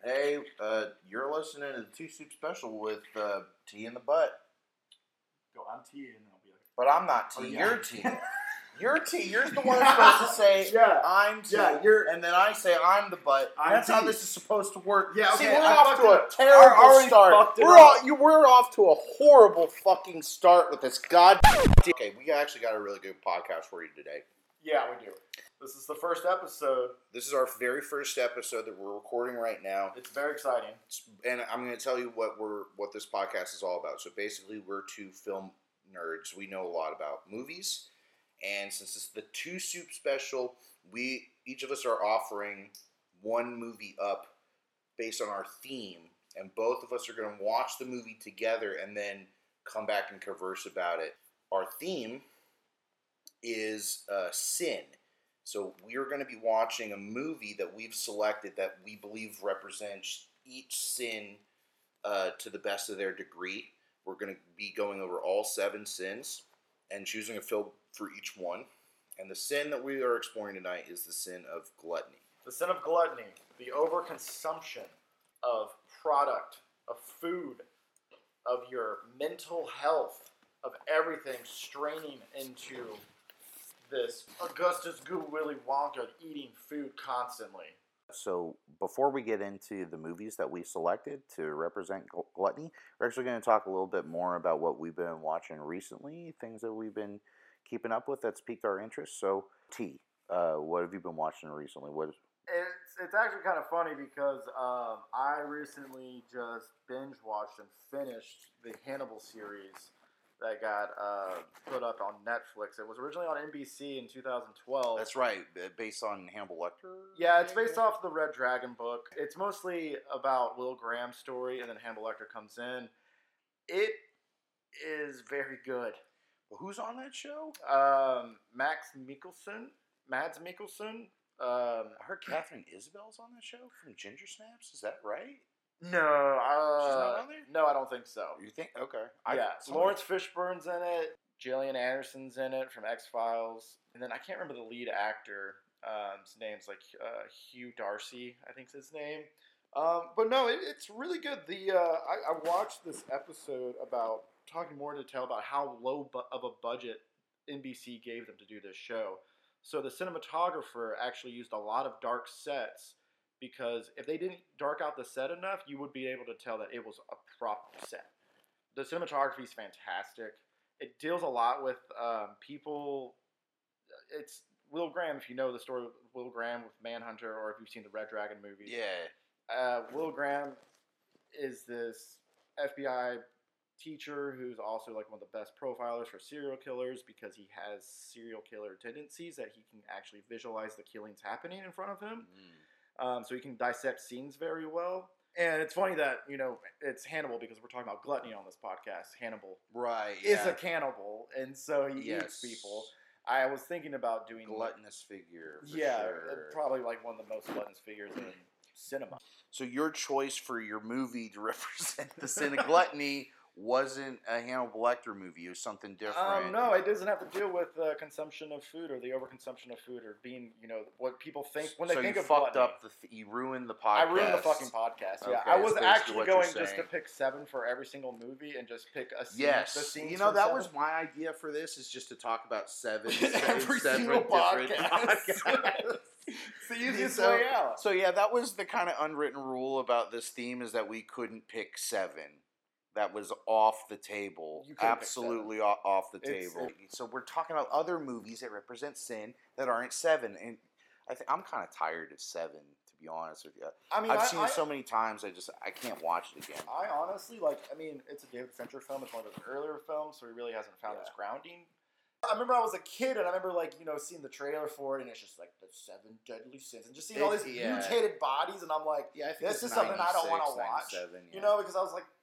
Hey, you're listening to the Two Soup Special with T in the butt. Go, I'm T, and I'll be like... But I'm not T. Oh, yeah. You're T. You're T. You're the one that's supposed to say, Yeah. I'm T. Yeah, and then I say, I'm the butt. I'm That's T. how this is supposed to work. Yeah, See, okay, we're I off fucked to it a up. terrible Already start. fucked it We're up. we're off to a horrible fucking start with this Okay, we actually got a really good podcast for you today. Yeah, we do. This is the first episode. This is our very first episode that we're recording right now. It's very exciting. And I'm going to tell you what this podcast is all about. So basically, we're two film nerds. We know a lot about movies. And since it's the Two Soup Special, each of us are offering one movie up based on our theme. And both of us are going to watch the movie together and then come back and converse about it. Our theme is sin. So we're going to be watching a movie that we've selected that we believe represents each sin to the best of their degree. We're going to be going over all 7 sins and choosing a film for each one. And the sin that we are exploring tonight is the sin of gluttony. The sin of gluttony, the overconsumption of product, of food, of your mental health, of everything straining into this Augustus Goo Willy Wonka eating food constantly. So before we get into the movies that we selected to represent gluttony, we're actually going to talk a little bit more about what we've been watching recently, things that we've been keeping up with that's piqued our interest. So T, what have you been watching recently? It's actually kind of funny because I recently just binge watched and finished the Hannibal series that got put up on Netflix. It was originally on NBC in 2012. That's right, based on Hannibal Lecter? Yeah, it's based off the Red Dragon book. It's mostly about Will Graham's story, and then Hannibal Lecter comes in. It is very good. Well, who's on that show? Mads Mikkelsen. I heard Catherine Isabel's on that show from Ginger Snaps. Is that right? No, she's not on there? No, I don't think so. You think? Okay. Lawrence Fishburne's in it. Gillian Anderson's in it from X-Files. And then I can't remember the lead actor. His name's like Hugh Darcy, I think's his name. But no, it's really good. I watched this episode about talking more in detail about how low of a budget NBC gave them to do this show. So the cinematographer actually used a lot of dark sets because if they didn't dark out the set enough, you would be able to tell that it was a prop set. The cinematography is fantastic. It deals a lot with people. It's Will Graham, if you know the story of Will Graham with Manhunter, or if you've seen the Red Dragon movies. Yeah. Will Graham is this FBI teacher who's also like one of the best profilers for serial killers because he has serial killer tendencies that he can actually visualize the killings happening in front of him. So he can dissect scenes very well. And it's funny that, it's Hannibal because we're talking about gluttony on this podcast. Hannibal is a cannibal, and so he eats people. I was thinking about doing gluttonous figure. Sure. Probably like one of the most gluttonous figures in cinema. So your choice for your movie to represent the sin of gluttony wasn't a Hannibal Lecter movie. It was something different. No, it doesn't have to deal with consumption of food or the overconsumption of food or being, what people think when they think of gluttony. So you fucked up you ruined the podcast. I ruined the fucking podcast. Yeah, okay, I was actually going just to pick 7 for every single movie and just pick a scene. Yes, the scenes that 7. was my idea for this, is just to talk about 7 every single different podcast. It's the easiest way out. So yeah, that was the kind of unwritten rule about this theme, is that we couldn't pick 7. That was off the table. Absolutely off the table. So we're talking about other movies that represent sin that aren't 7. And I'm kind of tired of 7, to be honest with you. I've seen it so many times, I can't watch it again. I honestly, it's a David Fincher film. It's one of his earlier films, so he really hasn't found his grounding. I remember I was a kid, and I remember, seeing the trailer for it, and it's just like the 7 deadly sins, and just seeing all these mutated bodies, and I'm like, this is something I don't want to watch. Because I was like,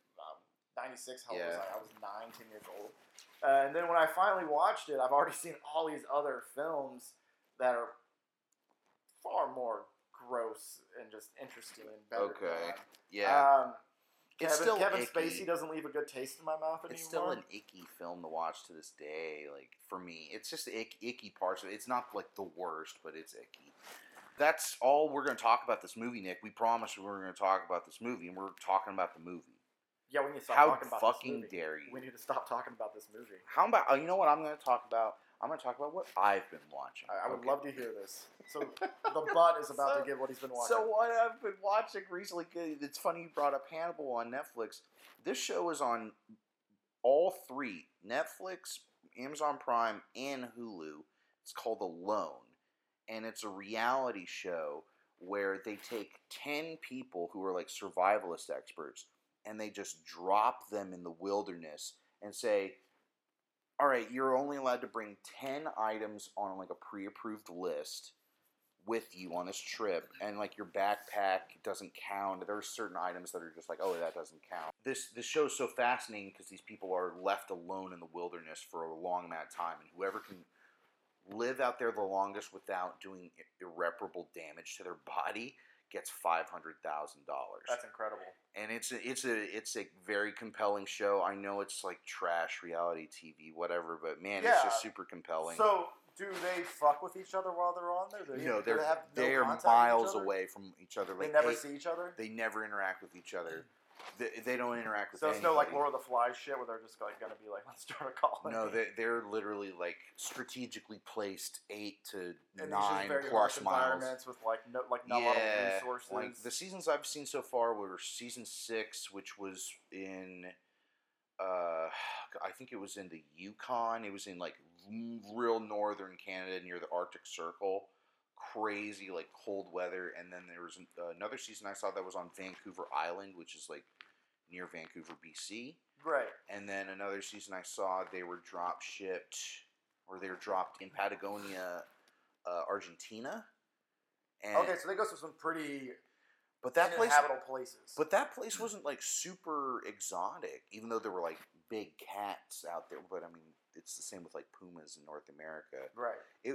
96, how old was I? I was 9, 10 years old. And then when I finally watched it, I've already seen all these other films that are far more gross and just interesting and better. Okay. Yeah. Kevin Spacey doesn't leave a good taste in my mouth anymore. It's still an icky film to watch to this day. Like, for me, it's just icky parts of it. It's not like the worst, but it's icky. that's all we're going to talk about this movie, Nick. We promised we were going to talk about this movie, and we're talking about the movie. Yeah, we need to stop How talking about fucking this movie. dare you? We need to stop talking about this movie. How about, you know what I'm going to talk about? I'm going to talk about what I've been watching. I would love to hear this. So the butt is about to give what he's been watching. So what I've been watching recently, it's funny you brought up Hannibal on Netflix. This show is on all three, Netflix, Amazon Prime, and Hulu. It's called Alone. And it's a reality show where they take 10 people who are like survivalist experts and they just drop them in the wilderness and say, all right, you're only allowed to bring 10 items on like a pre-approved list with you on this trip, and like your backpack doesn't count. There are certain items that are just like, oh, that doesn't count. This show is so fascinating because these people are left alone in the wilderness for a long amount of time, and whoever can live out there the longest without doing irreparable damage to their body gets $500,000. That's incredible. And it's a very compelling show. I know it's like trash reality TV, whatever, but man, it's just super compelling. So, do they fuck with each other while they're on there? No, they have they no are contact miles with each other? away from each other. They Like, never see each other? They never interact with each other. They don't interact with. So it's anybody. no like Lord of the Flies shit where they're just like gonna be like, let's start a colony. No, they're literally like strategically placed 8 to and 9 very plus miles. Environments with like not a lot of resources. Like the seasons I've seen so far were season 6, which was in, I think it was in the Yukon. It was in like real northern Canada near the Arctic Circle. Crazy like cold weather, and then there was another season I saw that was on Vancouver Island, which is like near Vancouver, BC. Right. And then another season I saw they were dropped in Patagonia, Argentina. And okay, so they go to some pretty uninhabitable places. But that place wasn't like super exotic, even though there were like big cats out there. But I mean, it's the same with like pumas in North America. Right.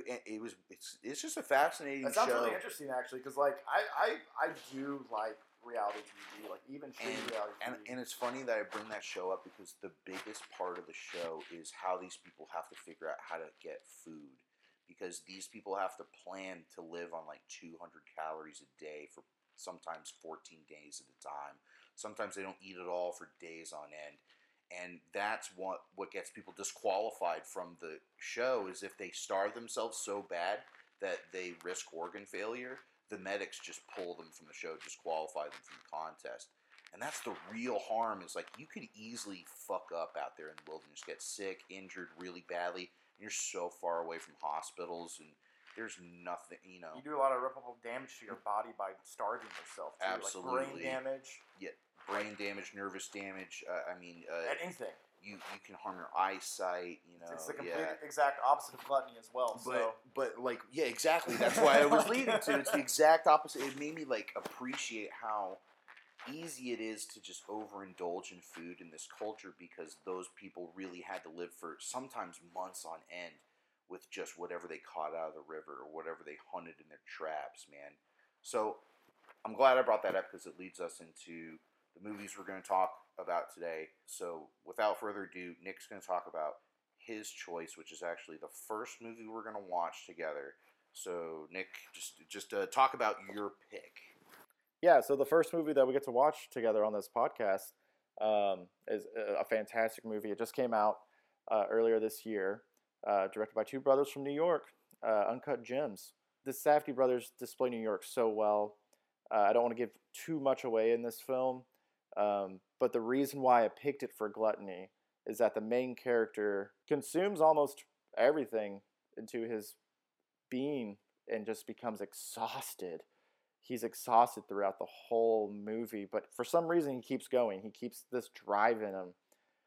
It's just a fascinating show. That sounds really interesting, actually, because like I do like reality TV, like even shitty reality TV. And it's funny that I bring that show up because the biggest part of the show is how these people have to figure out how to get food, because these people have to plan to live on like 200 calories a day for sometimes 14 days at a time. Sometimes they don't eat at all for days on end. And that's what gets people disqualified from the show, is if they starve themselves so bad that they risk organ failure, the medics just pull them from the show, disqualify them from the contest. And that's the real harm, is like you could easily fuck up out there in the wilderness, get sick, injured really badly, and you're so far away from hospitals, and there's nothing, you know. You do a lot of irreparable damage to your body by starving yourself, too. Absolutely. Like brain damage. Yeah, brain damage, nervous damage, anything. You can harm your eyesight, you know. It's the complete exact opposite of gluttony as well. But like, yeah, exactly. That's why I was leading to. It's the exact opposite. It made me like appreciate how easy it is to just overindulge in food in this culture, because those people really had to live for sometimes months on end with just whatever they caught out of the river or whatever they hunted in their traps, man. So I'm glad I brought that up, because it leads us into the movies we're going to talk about today. So without further ado, Nick's going to talk about his choice, which is actually the first movie we're going to watch together. So Nick, just talk about your pick. Yeah, so the first movie that we get to watch together on this podcast is a fantastic movie. It just came out earlier this year, directed by two brothers from New York, Uncut Gems. The Safdie brothers display New York so well. I don't want to give too much away in this film, but the reason why I picked it for Gluttony is that the main character consumes almost everything into his being and just becomes exhausted. He's exhausted throughout the whole movie, but for some reason he keeps going. He keeps this drive in him.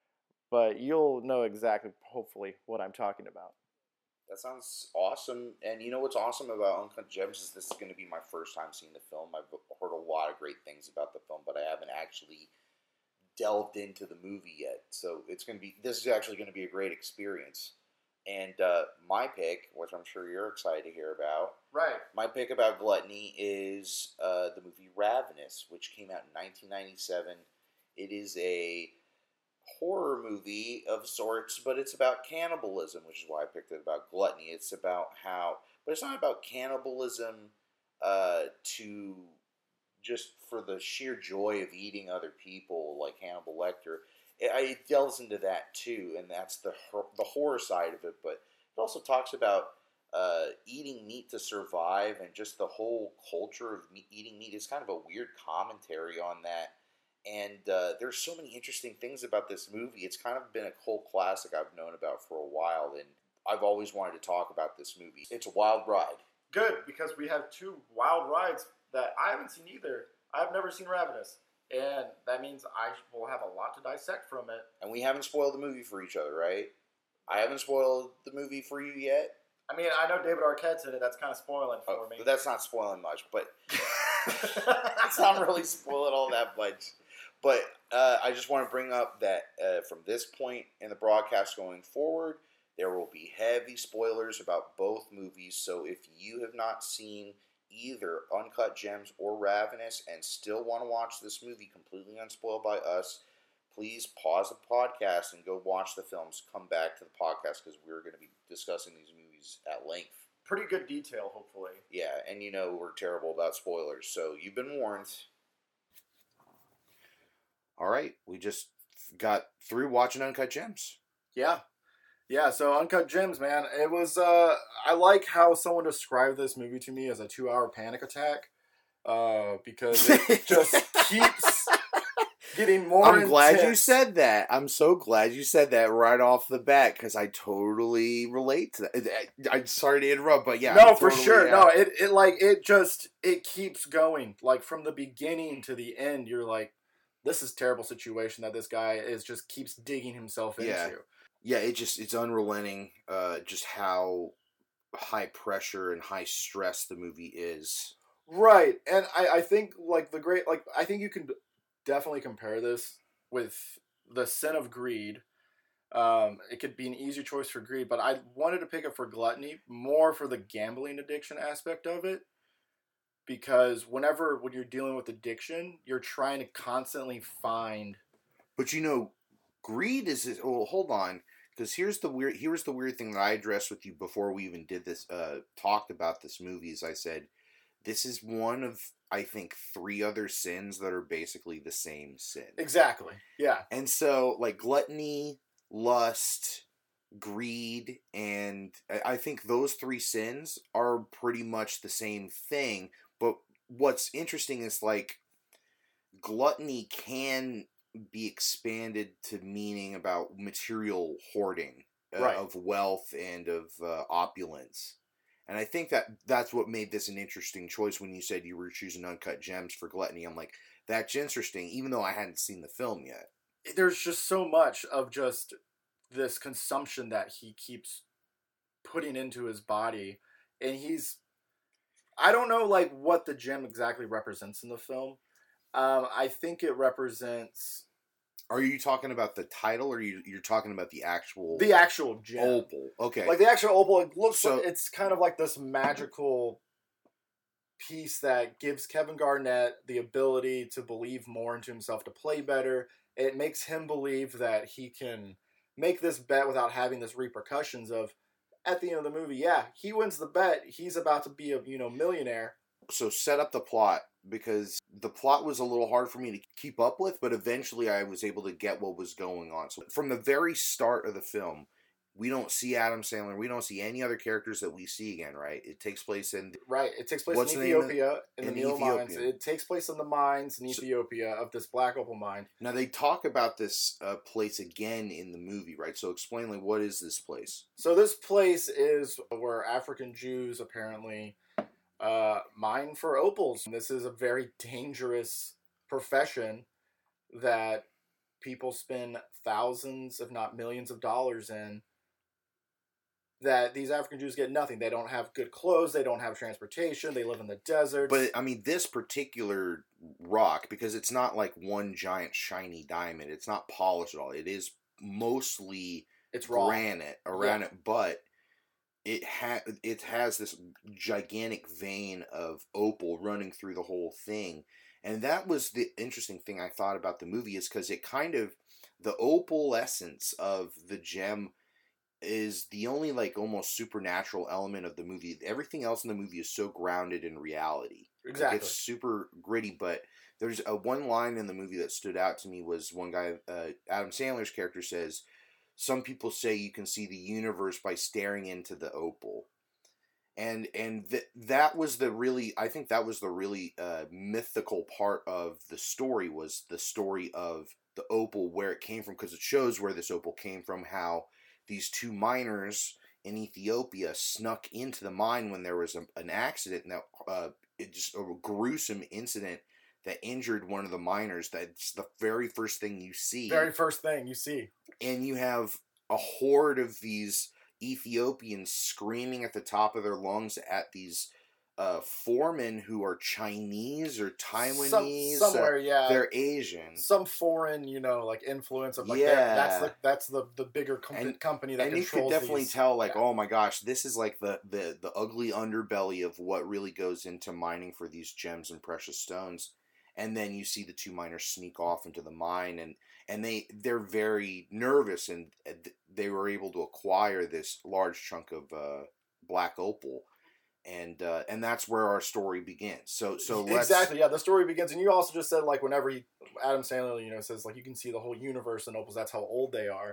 But you'll know exactly, hopefully, what I'm talking about. That sounds awesome. And you know what's awesome about Uncut Gems is this is going to be my first time seeing the film. I've heard a lot of great things about the film, but I haven't actually delved into the movie yet. So this is actually going to be a great experience. And my pick, which I'm sure you're excited to hear about. Right. My pick about Gluttony is the movie Ravenous, which came out in 1997. It is a horror movie of sorts, but it's about cannibalism, which is why I picked it about Gluttony. It's about but it's not about cannibalism to just for the sheer joy of eating other people, like Hannibal Lecter. It delves into that too, and that's the horror side of it. But it also talks about eating meat to survive, and just the whole culture of eating meat is kind of a weird commentary on that. And there's so many interesting things about this movie. It's kind of been a cult classic I've known about for a while, and I've always wanted to talk about this movie. It's a wild ride. Good, because we have two wild rides that I haven't seen either. I've never seen Ravenous, and that means I will have a lot to dissect from it. And we haven't spoiled the movie for each other, right? I haven't spoiled the movie for you yet. I mean, I know David Arquette's in it. That's kind of spoiling for me. But that's not spoiling much, but it's not really spoiling all that much. But I just want to bring up that from this point in the broadcast going forward, there will be heavy spoilers about both movies. So if you have not seen either Uncut Gems or Ravenous and still want to watch this movie completely unspoiled by us, please pause the podcast and go watch the films. Come back to the podcast because we're going to be discussing these movies at length. Pretty good detail, hopefully. Yeah, and you know we're terrible about spoilers, so you've been warned. All right, we just got through watching Uncut Gems. Yeah. Yeah, so Uncut Gems, man. It was, I like how someone described this movie to me as a 2-hour panic attack. Because it just keeps getting more I'm glad intense. you said that. I'm so glad you said that right off the bat, because I totally relate to that. I'm sorry to interrupt, but yeah. No, for sure. No, it keeps going. Like, from the beginning to the end, you're like, this is a terrible situation that this guy just keeps digging himself into. Yeah, it's unrelenting, just how high pressure and high stress the movie is. Right, and I think, I think you can definitely compare this with The Sin of Greed. It could be an easier choice for Greed, but I wanted to pick it for Gluttony, more for the gambling addiction aspect of it. Because when you're dealing with addiction, you're trying to constantly find... But Greed is... Well, hold on. Because here's the weird thing that I addressed with you before we even did this, talked about this movie, is I said, this is one of, I think, 3 other sins that are basically the same sin. Exactly, yeah. And so, like, gluttony, lust, greed, and I think those 3 sins are pretty much the same thing. But what's interesting is, like, gluttony can be expanded to meaning about material hoarding of wealth and of opulence. And I think that's what made this an interesting choice when you said you were choosing Uncut Gems for gluttony. I'm like, that's interesting, even though I hadn't seen the film yet. There's just so much of just this consumption that he keeps putting into his body. And I don't know, like, what the gem exactly represents in the film. I think it represents... Are you talking about the title, or you're talking about the actual... The actual gem. Opal, okay. Like, the actual opal, it looks like it's kind of like this magical piece that gives Kevin Garnett the ability to believe more into himself, to play better. It makes him believe that he can make this bet without having this repercussions of, at the end of the movie, yeah, he wins the bet, he's about to be a millionaire. So set up the plot, because the plot was a little hard for me to keep up with, but eventually I was able to get what was going on. So from the very start of the film, we don't see Adam Sandler. We don't see any other characters that we see again, right? It takes place in... Right. It takes place in Ethiopia, in the Nile mines. It takes place in the mines in Ethiopia of this black opal mine. Now, they talk about this place again in the movie, right? So explain, like, what is this place? So this place is where African Jews apparently mine for opals. This is a very dangerous profession that people spend thousands, if not millions of dollars in, that these African Jews get nothing. They don't have good clothes. They don't have transportation. They live in the desert. But, I mean, this particular rock, because it's not like one giant shiny diamond. It's not polished at all. It is mostly granite around it, but it has this gigantic vein of opal running through the whole thing. And that was the interesting thing I thought about the movie, is because it kind of, the opal essence of the gem is the only like almost supernatural element of the movie. Everything else in the movie is so grounded in reality. Exactly. Like, it's super gritty, but there's one line in the movie that stood out to me was one guy, Adam Sandler's character says, "Some people say you can see the universe by staring into the opal." That was the really, I think that was the really mythical part of the story, was the story of the opal, where it came from, because it shows where this opal came from, how these two miners in Ethiopia snuck into the mine when there was an accident, and that it just a gruesome incident that injured one of the miners. That's the very first thing you see. Very first thing you see. And you have a horde of these Ethiopians screaming at the top of their lungs at these foremen who are Chinese or Taiwanese. Somewhere, yeah. They're Asian. Some foreign, like influence of like that's the bigger company that controls. And you could definitely tell, like, oh my gosh, this is like the ugly underbelly of what really goes into mining for these gems and precious stones. And then you see the two miners sneak off into the mine, and they're very nervous, and they were able to acquire this large chunk of black opal, and that's where our story begins. So exactly, yeah, the story begins, and you also just said, like, whenever Adam Sandler, says, like, you can see the whole universe in opals. That's how old they are.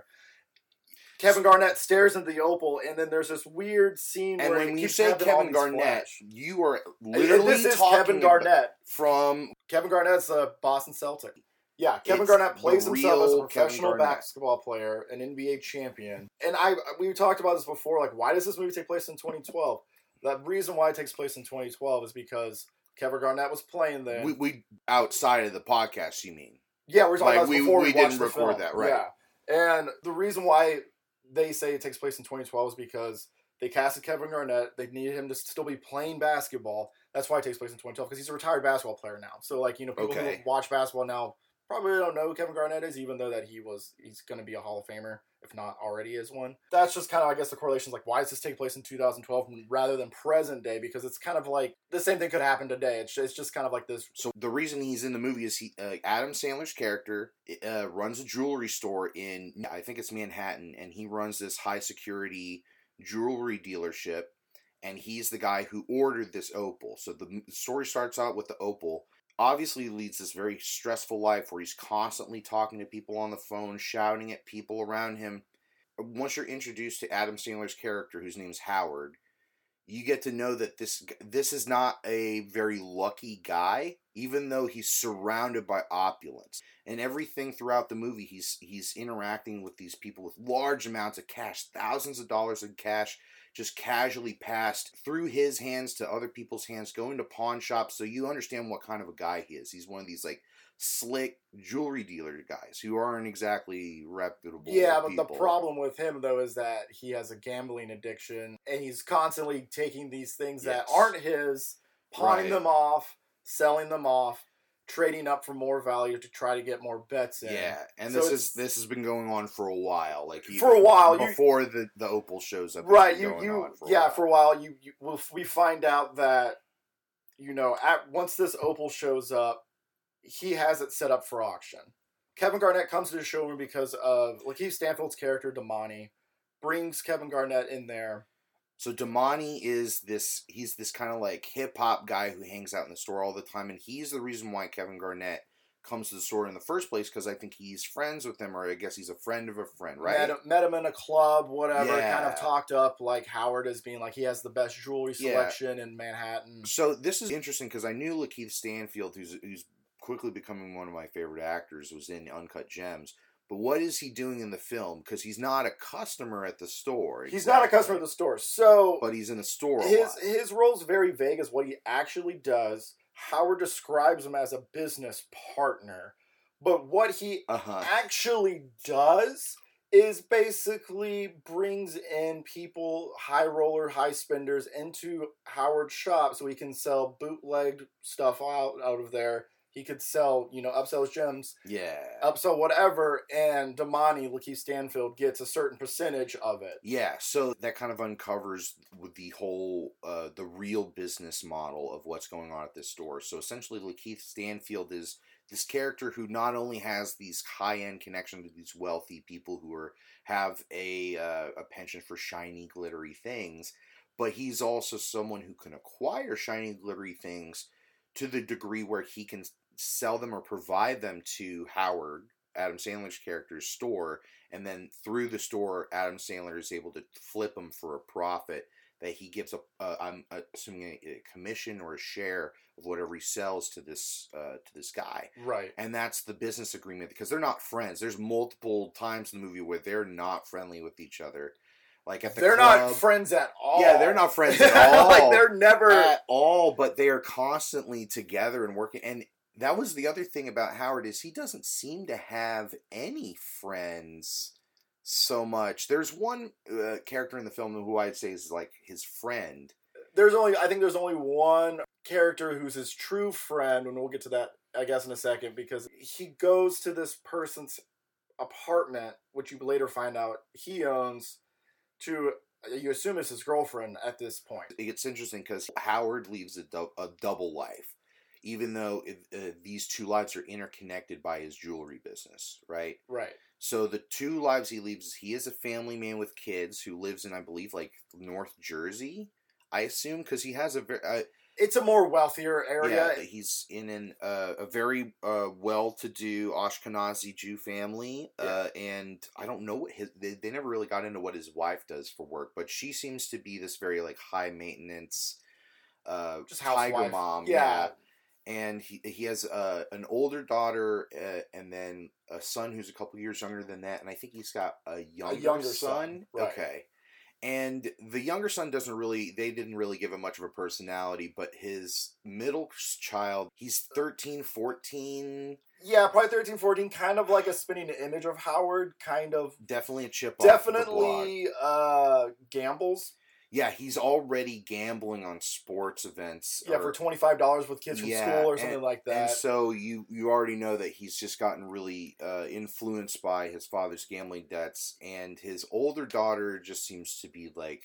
Kevin Garnett stares into the opal, and then there's this weird scene and where when you say Kevin Garnett, you are literally this is talking Kevin Garnett from Kevin Garnett's a Boston Celtic. Yeah, Kevin Garnett plays himself as a professional basketball player, an NBA champion. And we talked about this before, like, why does this movie take place in 2012? The reason why it takes place in 2012 is because Kevin Garnett was playing then. We outside of the podcast, you mean? Yeah, we're talking about this before we didn't record that, right? Yeah, and the reason why they say it takes place in 2012 is because they casted Kevin Garnett. They needed him to still be playing basketball. That's why it takes place in 2012, because he's a retired basketball player now. So, like, people who watch basketball now probably don't know who Kevin Garnett is, even though that he's going to be a Hall of Famer, if not already is one. That's just kind of, I guess, the correlation is like, why does this take place in 2012 rather than present day? Because it's kind of like the same thing could happen today. It's just kind of like this. So the reason he's in the movie is Adam Sandler's character runs a jewelry store in, I think it's Manhattan, and he runs this high security jewelry dealership, and he's the guy who ordered this opal. So the story starts out with the opal. Obviously, he leads this very stressful life where he's constantly talking to people on the phone, shouting at people around him. Once you're introduced to Adam Sandler's character, whose name is Howard, you get to know that this is not a very lucky guy, even though he's surrounded by opulence. And everything throughout the movie, he's interacting with these people with large amounts of cash, thousands of dollars in cash, just casually passed through his hands to other people's hands, going to pawn shops. So you understand what kind of a guy he is. He's one of these, like, slick jewelry dealer guys who aren't exactly reputable. Yeah, but the problem with him, though, is that he has a gambling addiction, and he's constantly taking these things that aren't his, pawning them off, selling them off, trading up for more value to try to get more bets in. Yeah, and so this has been going on for a while. Like, before the opal shows up. Right, for a while. We find out that, once this opal shows up, he has it set up for auction. Kevin Garnett comes to the showroom because of Lakeith Stanfield's character, Damani, brings Kevin Garnett in there. So Damani he's this kind of like hip-hop guy who hangs out in the store all the time, and he's the reason why Kevin Garnett comes to the store in the first place, because I think he's friends with him, or I guess he's a friend of a friend, right? Met him in a club, whatever, kind of talked up like Howard as being like he has the best jewelry selection in Manhattan. So this is interesting, because I knew Lakeith Stanfield, who's quickly becoming one of my favorite actors, was in Uncut Gems. But what is he doing in the film? Because he's not a customer at the store. He's not a customer at the store. So, but he's in the store. His role's very vague as what he actually does. Howard describes him as a business partner. But what he actually does is basically brings in people, high roller, high spenders, into Howard's shop so he can sell bootlegged stuff out of there. He could sell, upsell his gems, Yeah. upsell whatever, and Damani, Lakeith Stanfield, gets a certain percentage of it. Yeah, so that kind of uncovers with the whole, the real business model of what's going on at this store. So essentially, Lakeith Stanfield is this character who not only has these high-end connections to these wealthy people who have a penchant for shiny, glittery things, but he's also someone who can acquire shiny, glittery things to the degree where he can sell them or provide them to Howard, Adam Sandler's character's store, and then through the store, Adam Sandler is able to flip them for a profit that he gives I'm assuming a commission or a share of whatever he sells to this guy. Right. And that's the business agreement, because they're not friends. There's multiple times in the movie where they're not friendly with each other. Like at the they're club, not friends at all. Yeah, they're not friends at all. Like they're never at all, but they are constantly together and working. And that was the other thing about Howard, is he doesn't seem to have any friends so much. There's one character in the film who I'd say is like his friend. I think there's only one character who's his true friend, and we'll get to that, I guess, in a second, because he goes to this person's apartment, which you later find out he owns, you assume it's his girlfriend at this point. It's interesting because Howard leaves a double life, even though these two lives are interconnected by his jewelry business, right? Right. So the two lives he leaves, he is a family man with kids who lives in, I believe, like North Jersey, I assume, because he has it's a more wealthier area. Yeah, he's in a very well-to-do Ashkenazi Jew family, and I don't know what they never really got into what his wife does for work, but she seems to be this very like high maintenance, just tiger housewife. mom. Yeah. And he has an older daughter and then a son who's a couple years younger than that, and I think he's got a younger son. Right. Okay. And the younger son they didn't really give him much of a personality, but his middle child, he's 13, 14. Yeah, probably 13, 14, kind of like a spinning image of Howard, kind of. Definitely a chip Definitely off the block. Gambles. Yeah, he's already gambling on sports events. Yeah, for $25 with kids from school or something like that. And so you already know that he's just gotten really influenced by his father's gambling debts, and his older daughter just seems to be like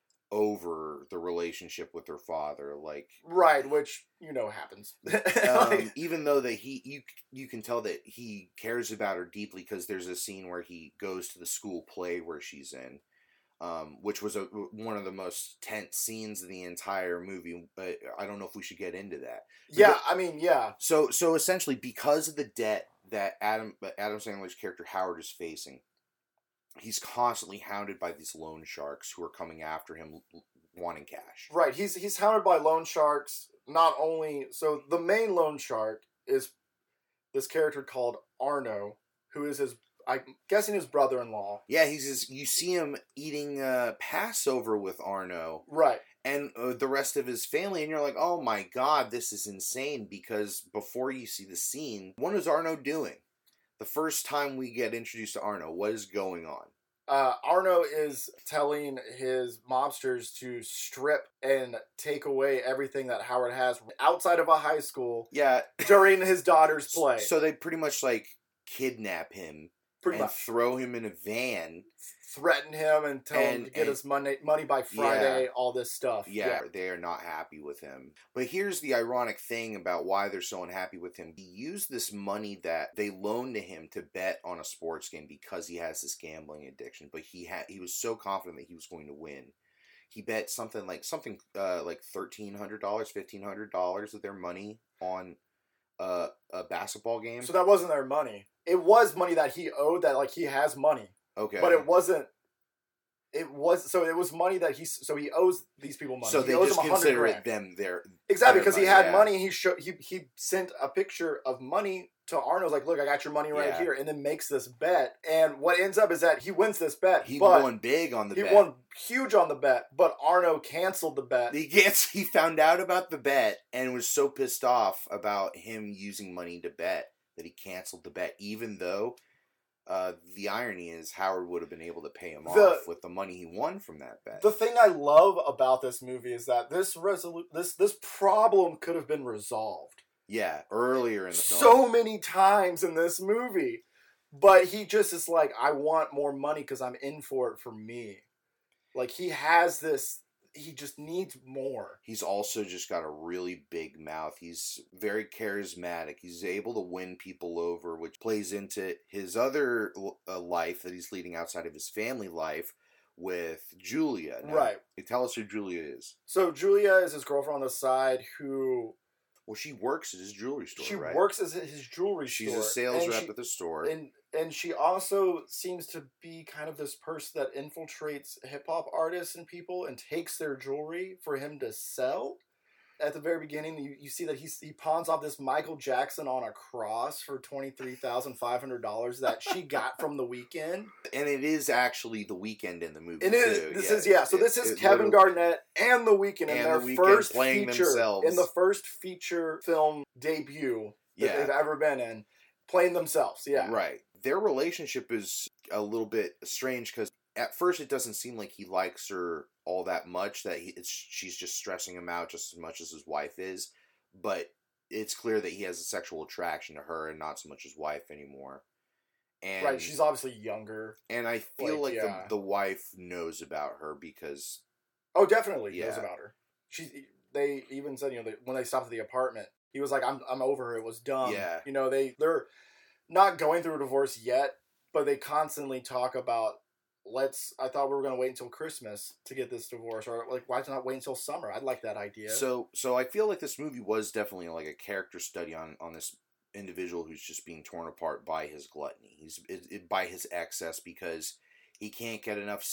over the relationship with her father, like right, which happens. Even though that you can tell that he cares about her deeply, because there's a scene where he goes to the school play where she's in. Which was one of the most tense scenes in the entire movie, but I don't know if we should get into that. Yeah, I mean, yeah. So essentially, because of the debt that Adam Sandler's character Howard is facing, he's constantly hounded by these loan sharks who are coming after him, wanting cash. Right, he's hounded by loan sharks. Not only so, the main loan shark is this character called Arno, who is I'm guessing his brother-in-law. Yeah, you see him eating Passover with Arno. Right. And the rest of his family, and you're like, oh my god, this is insane, because before you see the scene, what is Arno doing? The first time we get introduced to Arno, what is going on? Arno is telling his mobsters to strip and take away everything that Howard has outside of a high school. Yeah. During his daughter's play. So they pretty much like kidnap him. Throw him in a van. Threaten him and tell him to get his money by Friday, all this stuff. Yeah, they are not happy with him. But here's the ironic thing about why they're so unhappy with him. He used this money that they loaned to him to bet on a sports game because he has this gambling addiction. But he was so confident that he was going to win. He bet something like $1,300, $1,500 of their money on a basketball game. So that wasn't their money. It was money that he owed, that he has money. Okay. But it was money that he owes these people money. So they just consider it their exactly, because he had money. He sent a picture of money to Arno's, like, look, I got your money right here, and then makes this bet. And what ends up is that he wins this bet. He won big on the bet. He won huge on the bet, but Arno canceled the bet. He found out about the bet and was so pissed off about him using money to bet that he canceled the bet, even though the irony is Howard would have been able to pay him off with the money he won from that bet. The thing I love about this movie is that this problem could have been resolved. Yeah, earlier in the film. So many times in this movie. But he just is like, I want more money because I'm in for it for me. Like, he has this, he just needs more. He's also just got a really big mouth. He's very charismatic. He's able to win people over, which plays into his other life that he's leading outside of his family life with Julia. Now, right. Tell us who Julia is. So Julia is his girlfriend on the side who... Well, she works at his jewelry store, right? She works at his jewelry store. She's a sales rep at the store. And she also seems to be kind of this person that infiltrates hip-hop artists and people and takes their jewelry for him to sell. At the very beginning, you see that he pawns off this Michael Jackson on a cross for $23,500 that she got from The Weeknd. And it is actually The Weeknd in the movie, and So this is Kevin Garnett and The Weeknd in their first feature, in the first feature film debut that they've ever been in, playing themselves, Right. Their relationship is a little bit strange because at first it doesn't seem like he likes her all that much, that she's just stressing him out just as much as his wife is, but it's clear that he has a sexual attraction to her and not so much his wife anymore. And right, she's obviously younger. And I feel like the wife knows about her because... Oh, definitely knows about her. They even said, when they stopped at the apartment, he was like, I'm over her, it was dumb. Yeah. They're not going through a divorce yet, but they constantly talk about, I thought we were going to wait until Christmas to get this divorce, or like, why not wait until summer? I'd like that idea. So I feel like this movie was definitely like a character study on this individual who's just being torn apart by his gluttony. By his excess, because he can't get enough.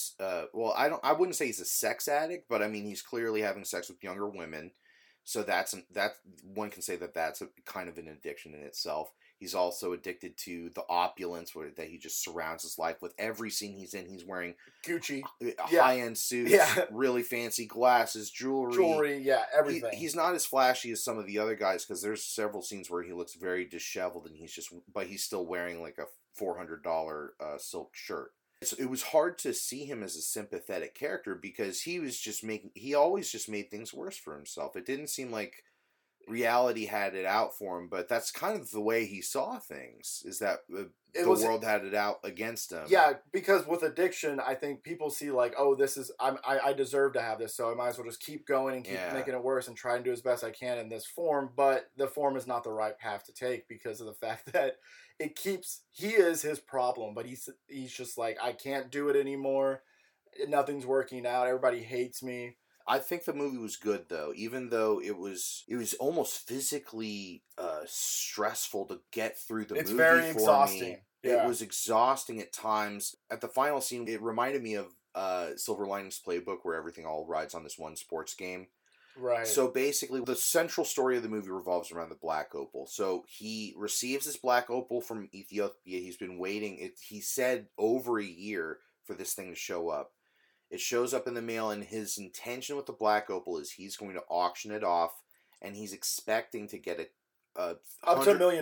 I wouldn't say he's a sex addict, but I mean he's clearly having sex with younger women. So that one can say that's a kind of an addiction in itself. He's also addicted to the opulence that he just surrounds his life with. Every scene he's in, he's wearing Gucci, high-end suits, really fancy glasses, jewelry, everything. He's not as flashy as some of the other guys because there's several scenes where he looks very disheveled and he's still wearing like a $400 silk shirt. So it was hard to see him as a sympathetic character because he always just made things worse for himself. It didn't seem like reality had it out for him, but that's kind of the way he saw things, is that the world had it out against him. Yeah, because with addiction, I think people see like, oh, I deserve to have this, so I might as well just keep going and keep making it worse and try and do as best I can in this form, but the form is not the right path to take because of the fact that he is his problem, but he's just like, I can't do it anymore, nothing's working out, everybody hates me. I think the movie was good, though, even though it was almost physically stressful to get through the movie. It's very exhausting. Yeah. It was exhausting at times. At the final scene, it reminded me of Silver Linings Playbook, where everything all rides on this one sports game. Right. So basically, the central story of the movie revolves around the Black Opal. So he receives this Black Opal from Ethiopia. He's been waiting, he said, over a year for this thing to show up. It shows up in the mail, and his intention with the Black Opal is he's going to auction it off, and he's expecting to get up to $1 million.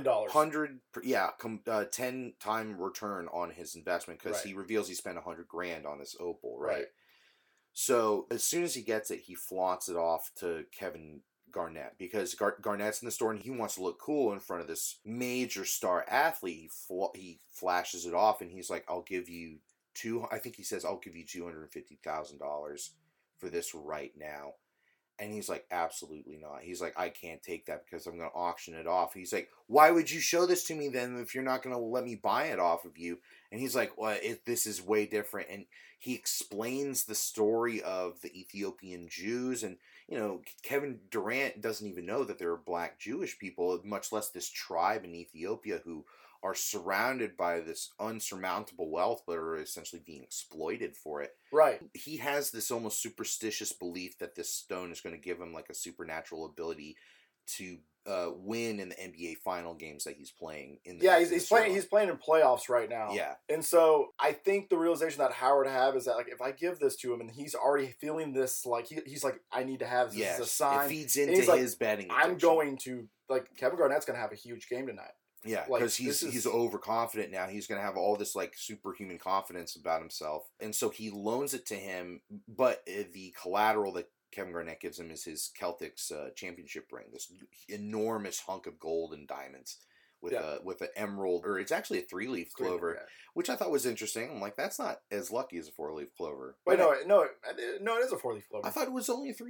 10-time return on his investment, because he reveals he spent $100,000 on this opal, right? So as soon as he gets it, he flaunts it off to Kevin Garnett, because Garnett's in the store and he wants to look cool in front of this major star athlete. He flashes it off, and he's like, I'll give you $250,000 for this right now. And he's like, absolutely not. He's like, I can't take that because I'm going to auction it off. He's like, why would you show this to me then if you're not going to let me buy it off of you? And he's like, well, this is way different. And he explains the story of the Ethiopian Jews. And, Kevin Durant doesn't even know that there are black Jewish people, much less this tribe in Ethiopia who are surrounded by this unsurmountable wealth, but are essentially being exploited for it. Right. He has this almost superstitious belief that this stone is going to give him like a supernatural ability to win in the NBA final games that he's playing. He's playing in playoffs right now. Yeah. And so I think the realization that Howard have is that, like, if I give this to him and he's already feeling this, like, he's like, I need to have this. Yes. This is a sign. It feeds into his betting addiction. I'm going to, like, Kevin Garnett's going to have a huge game tonight. Yeah, because he's overconfident now. He's going to have all this like superhuman confidence about himself. And so he loans it to him, but the collateral that Kevin Garnett gives him is his Celtics championship ring, this enormous hunk of gold and diamonds with an emerald, or it's actually a 3-leaf clover, which I thought was interesting. I'm like, that's not as lucky as a 4-leaf clover. Wait, no, it is a 4-leaf clover. I thought it was only a 3.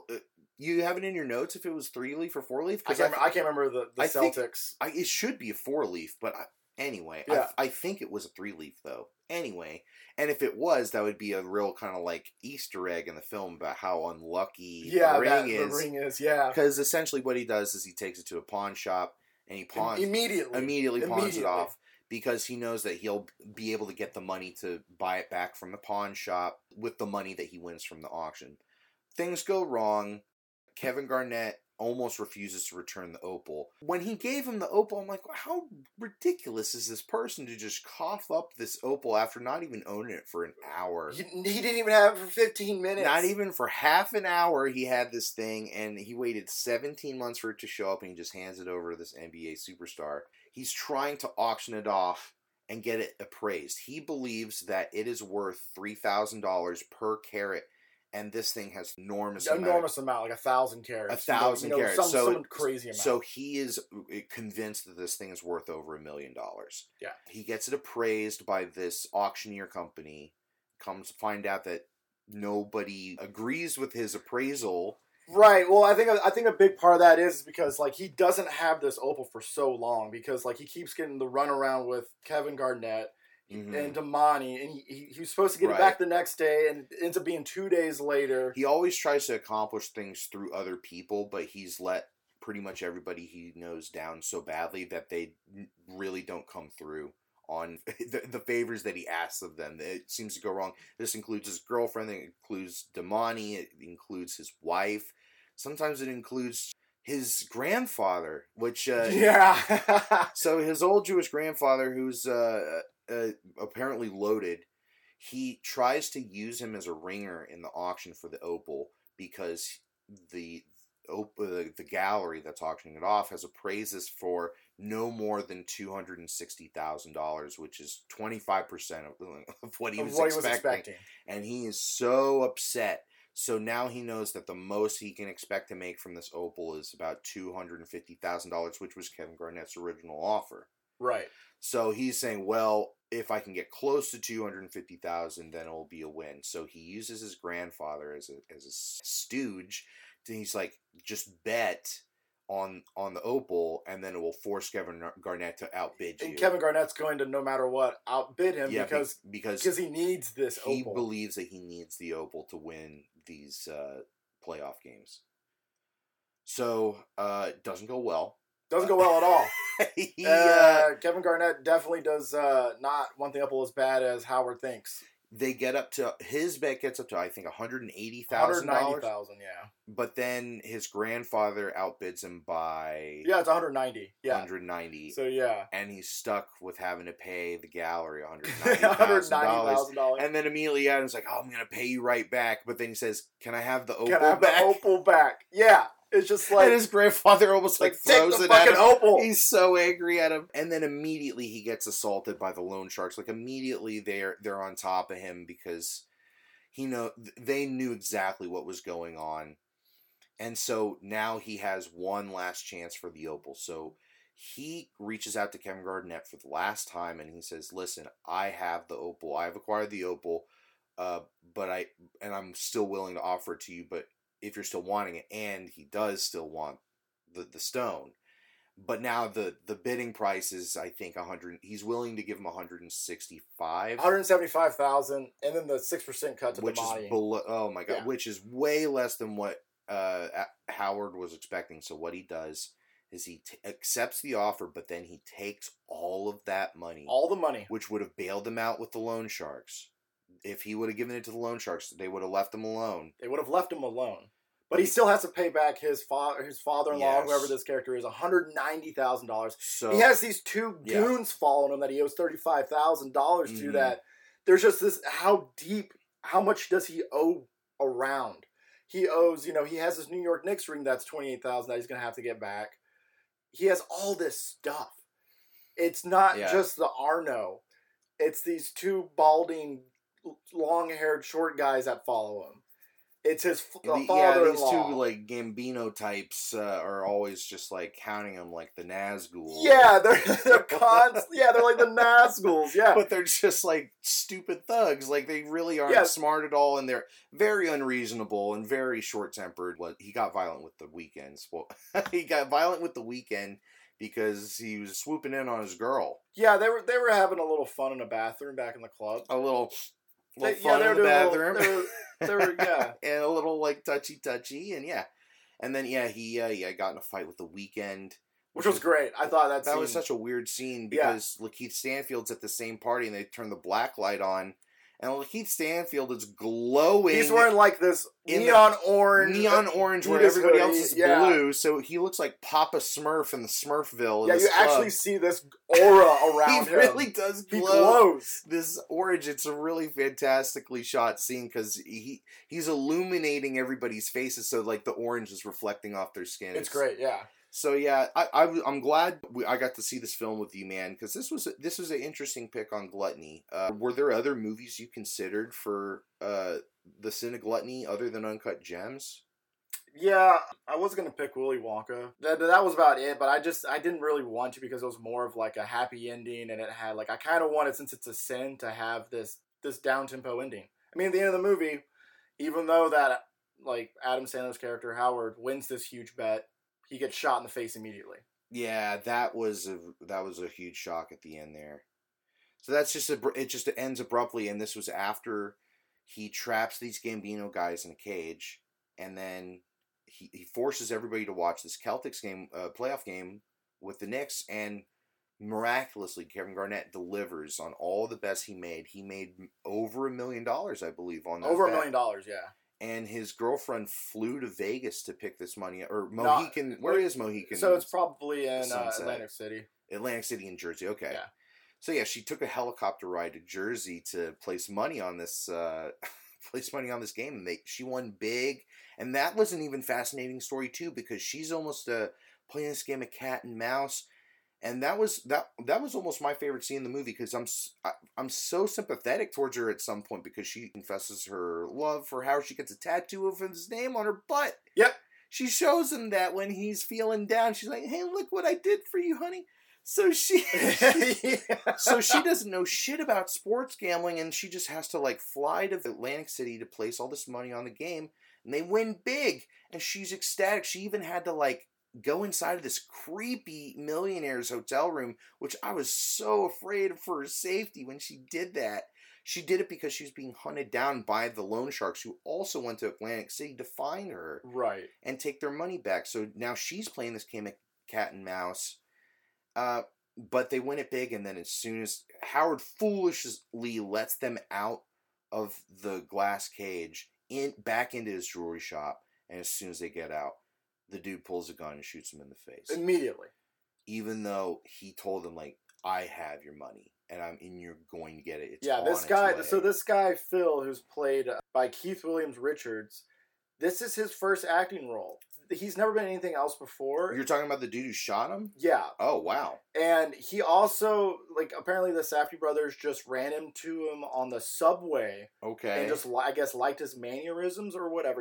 You have it in your notes if it was 3-leaf or 4-leaf? I can't remember the Celtics. It should be a 4-leaf, but anyway, I think it was a 3-leaf though. Anyway, and if it was, that would be a real kind of like Easter egg in the film about how unlucky the ring is. Yeah. Because essentially what he does is he takes it to a pawn shop and he immediately pawns it off because he knows that he'll be able to get the money to buy it back from the pawn shop with the money that he wins from the auction. Things go wrong. Kevin Garnett almost refuses to return the opal. When he gave him the opal, I'm like, how ridiculous is this person to just cough up this opal after not even owning it for an hour? He didn't even have it for 15 minutes. Not even for half an hour he had this thing, and he waited 17 months for it to show up, and he just hands it over to this NBA superstar. He's trying to auction it off and get it appraised. He believes that it is worth $3,000 per carat. And this thing has enormous amount, like 1,000 carats. 1,000 carats. Some crazy amount. So he is convinced that this thing is worth over $1 million. Yeah. He gets it appraised by this auctioneer company. Comes to find out that nobody agrees with his appraisal. Right. Well, I think a big part of that is because like he doesn't have this opal for so long because like he keeps getting the runaround with Kevin Garnett. Mm-hmm. And Damani, and he was supposed to get it back the next day, and it ends up being 2 days later. He always tries to accomplish things through other people, but he's let pretty much everybody he knows down so badly that they really don't come through on the favors that he asks of them. It seems to go wrong. This includes his girlfriend, it includes Damani, it includes his wife. Sometimes it includes his grandfather, which... So his old Jewish grandfather, who's... apparently loaded, he tries to use him as a ringer in the auction for the opal because the gallery that's auctioning it off has appraised this for no more than $260,000, which is 25% of what he was expecting. And he is so upset. So now he knows that the most he can expect to make from this opal is about $250,000, which was Kevin Garnett's original offer. Right. So he's saying, well, if I can get close to $250,000, then it'll be a win. So he uses his grandfather as a stooge. He's like, just bet on the opal, and then it will force Kevin Garnett to outbid you. And Kevin Garnett's going to, no matter what, outbid him because he needs this opal. He believes that he needs the opal to win these playoff games. So it doesn't go well. Doesn't go well at all. Kevin Garnett definitely does not want the opal as bad as Howard thinks. They get up to, his bet gets up to, I think, $180,000. $190,000, yeah. But then his grandfather outbids him by... Yeah, it's $190. Yeah. $190. So, yeah. And he's stuck with having to pay the gallery $190,000. And then immediately Adam's like, oh, I'm going to pay you right back. But then he says, can I have the opal back? Can I have the opal back? Yeah. It's just like... And his grandfather almost like throws it at him. Opal. He's so angry at him. And then immediately he gets assaulted by the loan sharks. Like immediately they're on top of him because they knew exactly what was going on. And so now he has one last chance for the opal. So he reaches out to Kevin Garnett for the last time and he says, listen, I have the opal. I've acquired the opal, but I'm still willing to offer it to you, but if you're still wanting it, and he does still want the stone. But now the bidding price is, I think, $100. He's willing to give him $175,000, and then the 6% cut to which the body. Is below. Oh my god, which is way less than what Howard was expecting. So what he does is he accepts the offer, but then he takes all of that money, which would have bailed him out with the loan sharks. If he would have given it to the loan sharks, they would have left him alone. But he still has to pay back his father-in-law, whoever this character is, $190,000. So he has these two goons following him that he owes $35,000 to. That there's just this: how much does he owe around? He owes, he has this New York Knicks ring that's $28,000 that he's gonna have to get back. He has all this stuff. It's not just the Arno; it's these two balding, long-haired, short guys that follow him. It's his Yeah, father-in-law. these two like Gambino types are always just like counting him like the Nazgul. Yeah, they're they're like the Nazguls. Yeah, but they're just like stupid thugs. Like they really aren't smart at all, and they're very unreasonable and very short tempered. He got violent with the Weekends. Well, he got violent with the Weekend because he was swooping in on his girl. Yeah, they were having a little fun in a bathroom back in the club. A little fun in the bathroom. They were and a little like touchy, and and then he got in a fight with the Weekend, which was great. I thought that was such a weird scene because Lakeith Stanfield's at the same party and they turn the black light on. And Lakeith Stanfield is glowing. He's wearing like this neon orange where everybody else is blue. So he looks like Papa Smurf in the Smurfville. Yeah, you actually see this aura around him. He really does glow. He glows. This orange, it's a really fantastically shot scene because he's illuminating everybody's faces. So like the orange is reflecting off their skin. It's great, yeah. So yeah, I'm glad I got to see this film with you, man, because this was an interesting pick on Gluttony. Were there other movies you considered for the Sin of Gluttony other than Uncut Gems? Yeah, I was gonna pick Willy Wonka. That was about it, but I didn't really want to because it was more of like a happy ending, and it had like I kind of wanted, since it's a sin, to have this down tempo ending. I mean, at the end of the movie, even though that like Adam Sandler's character Howard wins this huge bet, he gets shot in the face immediately. Yeah, that was a huge shock at the end there. So that's just it just ends abruptly, and this was after he traps these Gambino guys in a cage, and then he forces everybody to watch this Celtics game, playoff game with the Knicks, and miraculously Kevin Garnett delivers on all the bets he made. He made over $1 million, I believe, on that. Over $1 million, yeah. And his girlfriend flew to Vegas to pick this money up. Or Mohican. Where is Mohican? So it's probably in Atlantic City. Atlantic City in Jersey. Okay. Yeah. So yeah, she took a helicopter ride to Jersey to place money on this game, and she won big. And that was an even fascinating story too, because she's almost playing this game of cat and mouse. And that was almost my favorite scene in the movie, because I'm so sympathetic towards her at some point, because she confesses her love for Howard. She gets a tattoo of his name on her butt. Yep. She shows him that when he's feeling down. She's like, "Hey, look what I did for you, honey." So she doesn't know shit about sports gambling, and she just has to like fly to Atlantic City to place all this money on the game, and they win big, and she's ecstatic. She even had to like go inside of this creepy millionaire's hotel room, which I was so afraid for her safety when she did that. She did it because she was being hunted down by the loan sharks, who also went to Atlantic City to find her. Right. And take their money back. So now she's playing this game of cat and mouse. But they win it big, and then as soon as Howard foolishly lets them out of the glass cage, back into his jewelry shop, and as soon as they get out, the dude pulls a gun and shoots him in the face. Immediately. Even though he told them, like, I have your money, and you're going to get it. It's this guy, Phil, who's played by Keith Williams Richards, this is his first acting role. He's never been anything else before. You're talking about the dude who shot him? Yeah. Oh, wow. And he also, like, apparently the Safdie brothers just ran into him on the subway. Okay. And just, I guess, liked his mannerisms or whatever.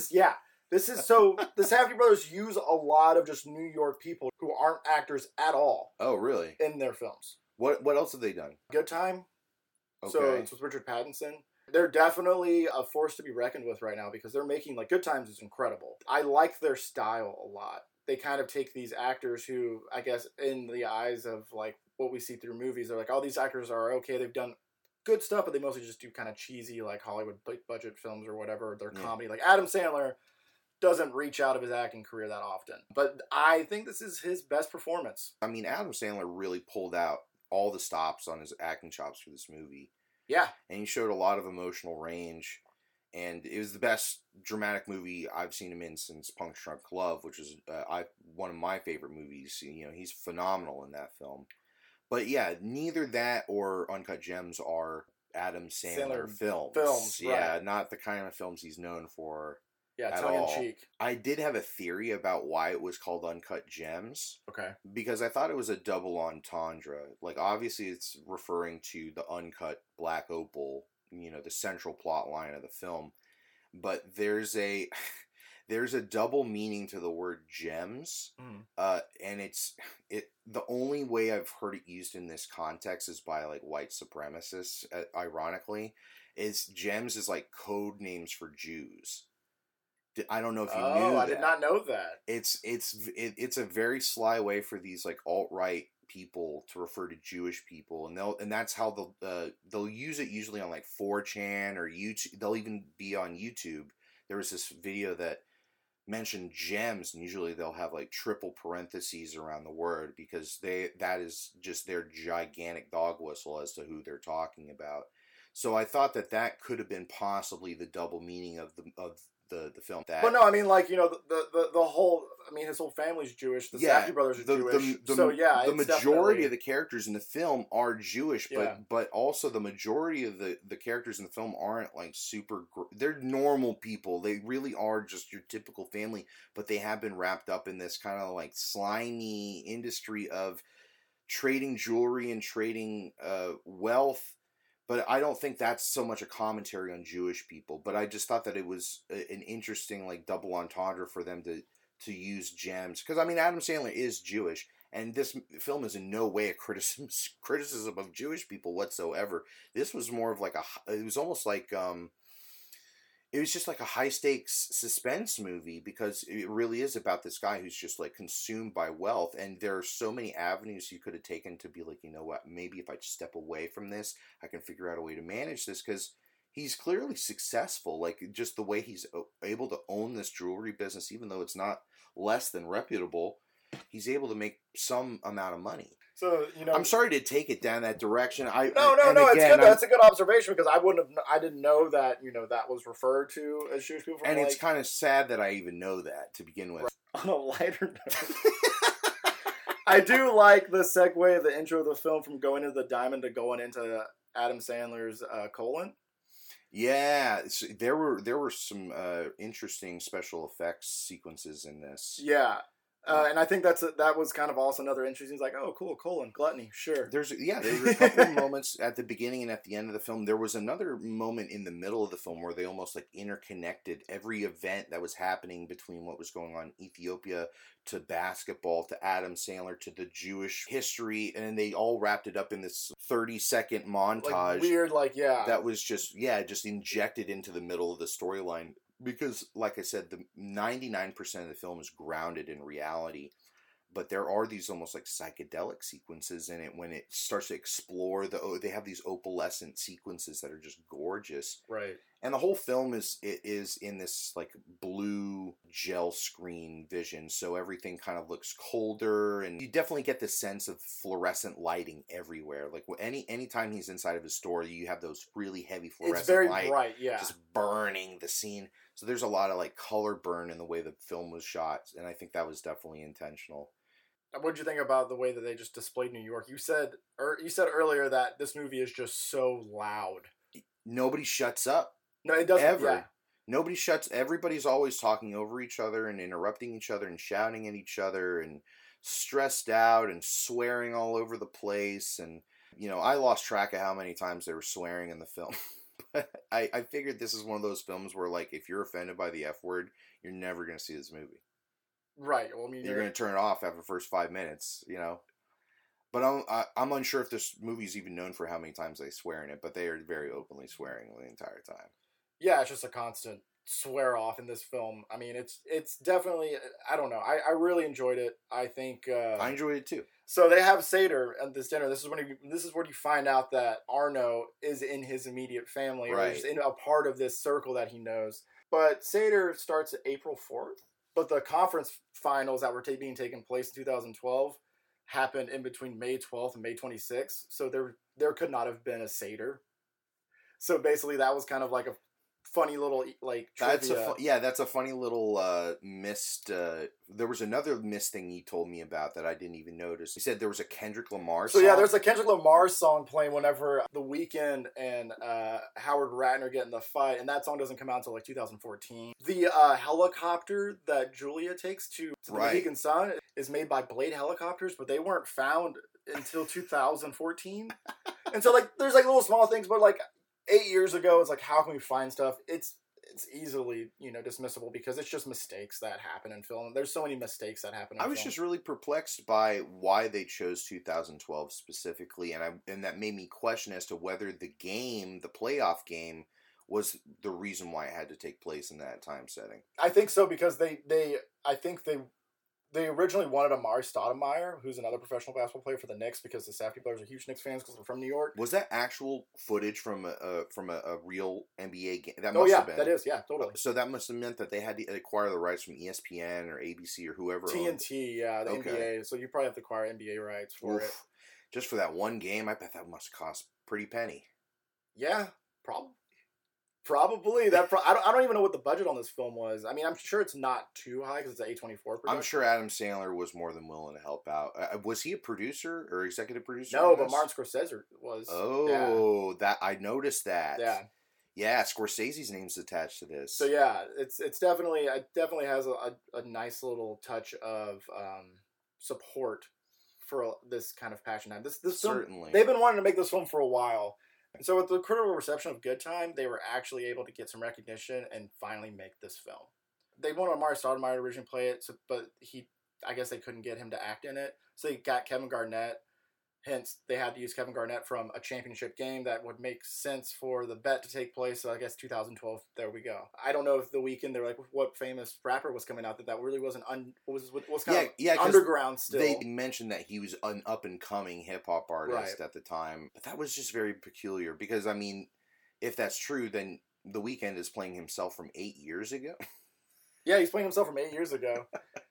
So the Safdie brothers use a lot of just New York people who aren't actors at all. Oh, really? In their films. What else have they done? Good Time. Okay. So it's with Richard Pattinson. They're definitely a force to be reckoned with right now, because they're making, like, Good Times is incredible. I like their style a lot. They kind of take these actors who, I guess, in the eyes of, like, what we see through movies, they're like, oh, these actors are okay, they've done good stuff, but they mostly just do kind of cheesy, like, Hollywood budget films or whatever. They're comedy. Like, Adam Sandler doesn't reach out of his acting career that often. But I think this is his best performance. I mean, Adam Sandler really pulled out all the stops on his acting chops for this movie. Yeah. And he showed a lot of emotional range. And it was the best dramatic movie I've seen him in since Punch-Drunk Love, which is one of my favorite movies. You know, he's phenomenal in that film. But yeah, neither that or Uncut Gems are Adam Sandler films. Yeah, right. Not the kind of films he's known for. Yeah, tongue-in-cheek. I did have a theory about why it was called Uncut Gems. Okay. Because I thought it was a double entendre. Like, obviously it's referring to the uncut black opal, you know, the central plot line of the film. but there's a there's a double meaning to the word gems, and the only way I've heard it used in this context is by like white supremacists. Ironically, is gems is like code names for Jews. I don't know if you knew. Oh, I that. did not know that. It's a very sly way for these like alt-right people to refer to Jewish people, and that's how they'll use it usually on like 4chan or YouTube. They'll even be on YouTube. There was this video that mentioned gems, and usually they'll have like triple parentheses around the word because that is just their gigantic dog whistle as to who they're talking about. So I thought that could have been possibly the double meaning of the film. But no, I mean, like, you know, the whole, I mean, his whole family's Jewish. The Safdie brothers are Jewish. So yeah, the majority of the characters in the film are Jewish, Yeah. but also the majority of the characters in the film aren't like super. They're normal people. They really are just your typical family, but they have been wrapped up in this kind of like slimy industry of trading jewelry and trading wealth. But I don't think that's so much a commentary on Jewish people. But I just thought that it was an interesting like double entendre for them to use gems. Because, I mean, Adam Sandler is Jewish. And this film is in no way a criticism of Jewish people whatsoever. This was more of like it was almost like, it was just like a high stakes suspense movie because it really is about this guy who's just like consumed by wealth. And there are so many avenues you could have taken to be like, you know what, maybe if I just step away from this, I can figure out a way to manage this because he's clearly successful. Like just the way he's able to own this jewelry business, even though it's not less than reputable, he's able to make some amount of money. So, you know, I'm sorry to take it down that direction. No, it's good. That's a good observation because I didn't know that, you know, that was referred to as Jewish people. And it's kind of sad that I even know that to begin with. On a lighter note, I do like the segue of the intro of the film from going into the diamond to going into Adam Sandler's colon. Yeah, there were some interesting special effects sequences in this. Yeah. And I think that was kind of also another interesting. It's like, oh, cool, colon, gluttony, sure. There's a couple of moments at the beginning and at the end of the film. There was another moment in the middle of the film where they almost like interconnected every event that was happening between what was going on in Ethiopia to basketball to Adam Sandler to the Jewish history, and they all wrapped it up in this 30-second montage. Like weird, like, yeah. That was just injected into the middle of the storyline. Because, like I said, the 99% of the film is grounded in reality, but there are these almost like psychedelic sequences in it when it starts to explore they have these opalescent sequences that are just gorgeous. Right. And the whole film is in this like blue gel screen vision, so everything kind of looks colder, and you definitely get the sense of fluorescent lighting everywhere. Like anytime he's inside of his store, you have those really heavy fluorescent it's very light bright, yeah, just burning the scene. So there's a lot of like color burn in the way the film was shot, and I think that was definitely intentional. What did you think about the way that they just displayed New York? You said earlier that this movie is just so loud. Nobody shuts up. No, it doesn't. Ever. Yeah. Nobody shuts. Everybody's always talking over each other and interrupting each other and shouting at each other and stressed out and swearing all over the place. And, you know, I lost track of how many times they were swearing in the film. But I figured this is one of those films where, like, if you're offended by the F word, you're never going to see this movie. Right. Well, I mean, you're going to turn it off after the first 5 minutes, you know. But I'm unsure if this movie's even known for how many times they swear in it, but they are very openly swearing the entire time. Yeah, it's just a constant swear off in this film. I mean, it's definitely, I don't know. I really enjoyed it. I think I enjoyed it too. So they have Seder at this dinner. This is where you find out that Arno is in his immediate family, right, or is in a part of this circle that he knows. But Seder starts at April 4th. But the conference finals that were being taken place in 2012 happened in between May 12th and May 26th. So there could not have been a Seder. So basically, that was kind of like a funny little like trivia. That's a funny little missed. There was another missed thing he told me about that I didn't even notice. He said there was a Kendrick Lamar song. So yeah, there's a Kendrick Lamar song playing whenever The Weeknd and Howard Ratner get in the fight, and that song doesn't come out until like 2014. The helicopter that Julia takes to the Mohegan Sun is made by Blade Helicopters, but they weren't found until 2014. And so like there's like little small things, but like 8 years ago, it's like, how can we find stuff? It's it's easily, dismissible because it's just mistakes that happen in film. There's so many mistakes that happen in I film. was just really perplexed by why they chose 2012 specifically, and that made me question as to whether the playoff game, was the reason why it had to take place in that time setting. I think so because they originally wanted Amari Stoudemire, who's another professional basketball player for the Knicks, because the Safety players are huge Knicks fans because they're from New York. Was that actual footage from a real NBA game? That must have been. That is, yeah, totally. So that must have meant that they had to acquire the rights from ESPN or ABC or whoever. TNT, yeah, the NBA. So you probably have to acquire NBA rights for it. Just for that one game, I bet that must cost a pretty penny. Yeah, probably. Probably that. I don't even know what the budget on this film was. I mean, I'm sure it's not too high because it's an A24 production. I'm sure Adam Sandler was more than willing to help out. Was he a producer or executive producer? No, but Martin Scorsese was. Oh, yeah. That I noticed that. Yeah. Yeah, Scorsese's name's attached to this. So yeah, it definitely has a nice little touch of support for this kind of passion. This certainly film, they've been wanting to make this film for a while. And so with the critical reception of Good Time, they were actually able to get some recognition and finally make this film. They wanted Amari Stoudemire to originally play it, but I guess they couldn't get him to act in it. So they got Kevin Garnett. Hence, they had to use Kevin Garnett from a championship game that would make sense for the bet to take place. So I guess 2012, there we go. I don't know if the weekend they're like, what famous rapper was coming out that really wasn't was kind of underground still. They mentioned that he was an up and coming hip hop artist at the time, but that was just very peculiar because I mean, if that's true, then The Weeknd is playing himself from 8 years ago. Yeah, he's playing himself from 8 years ago.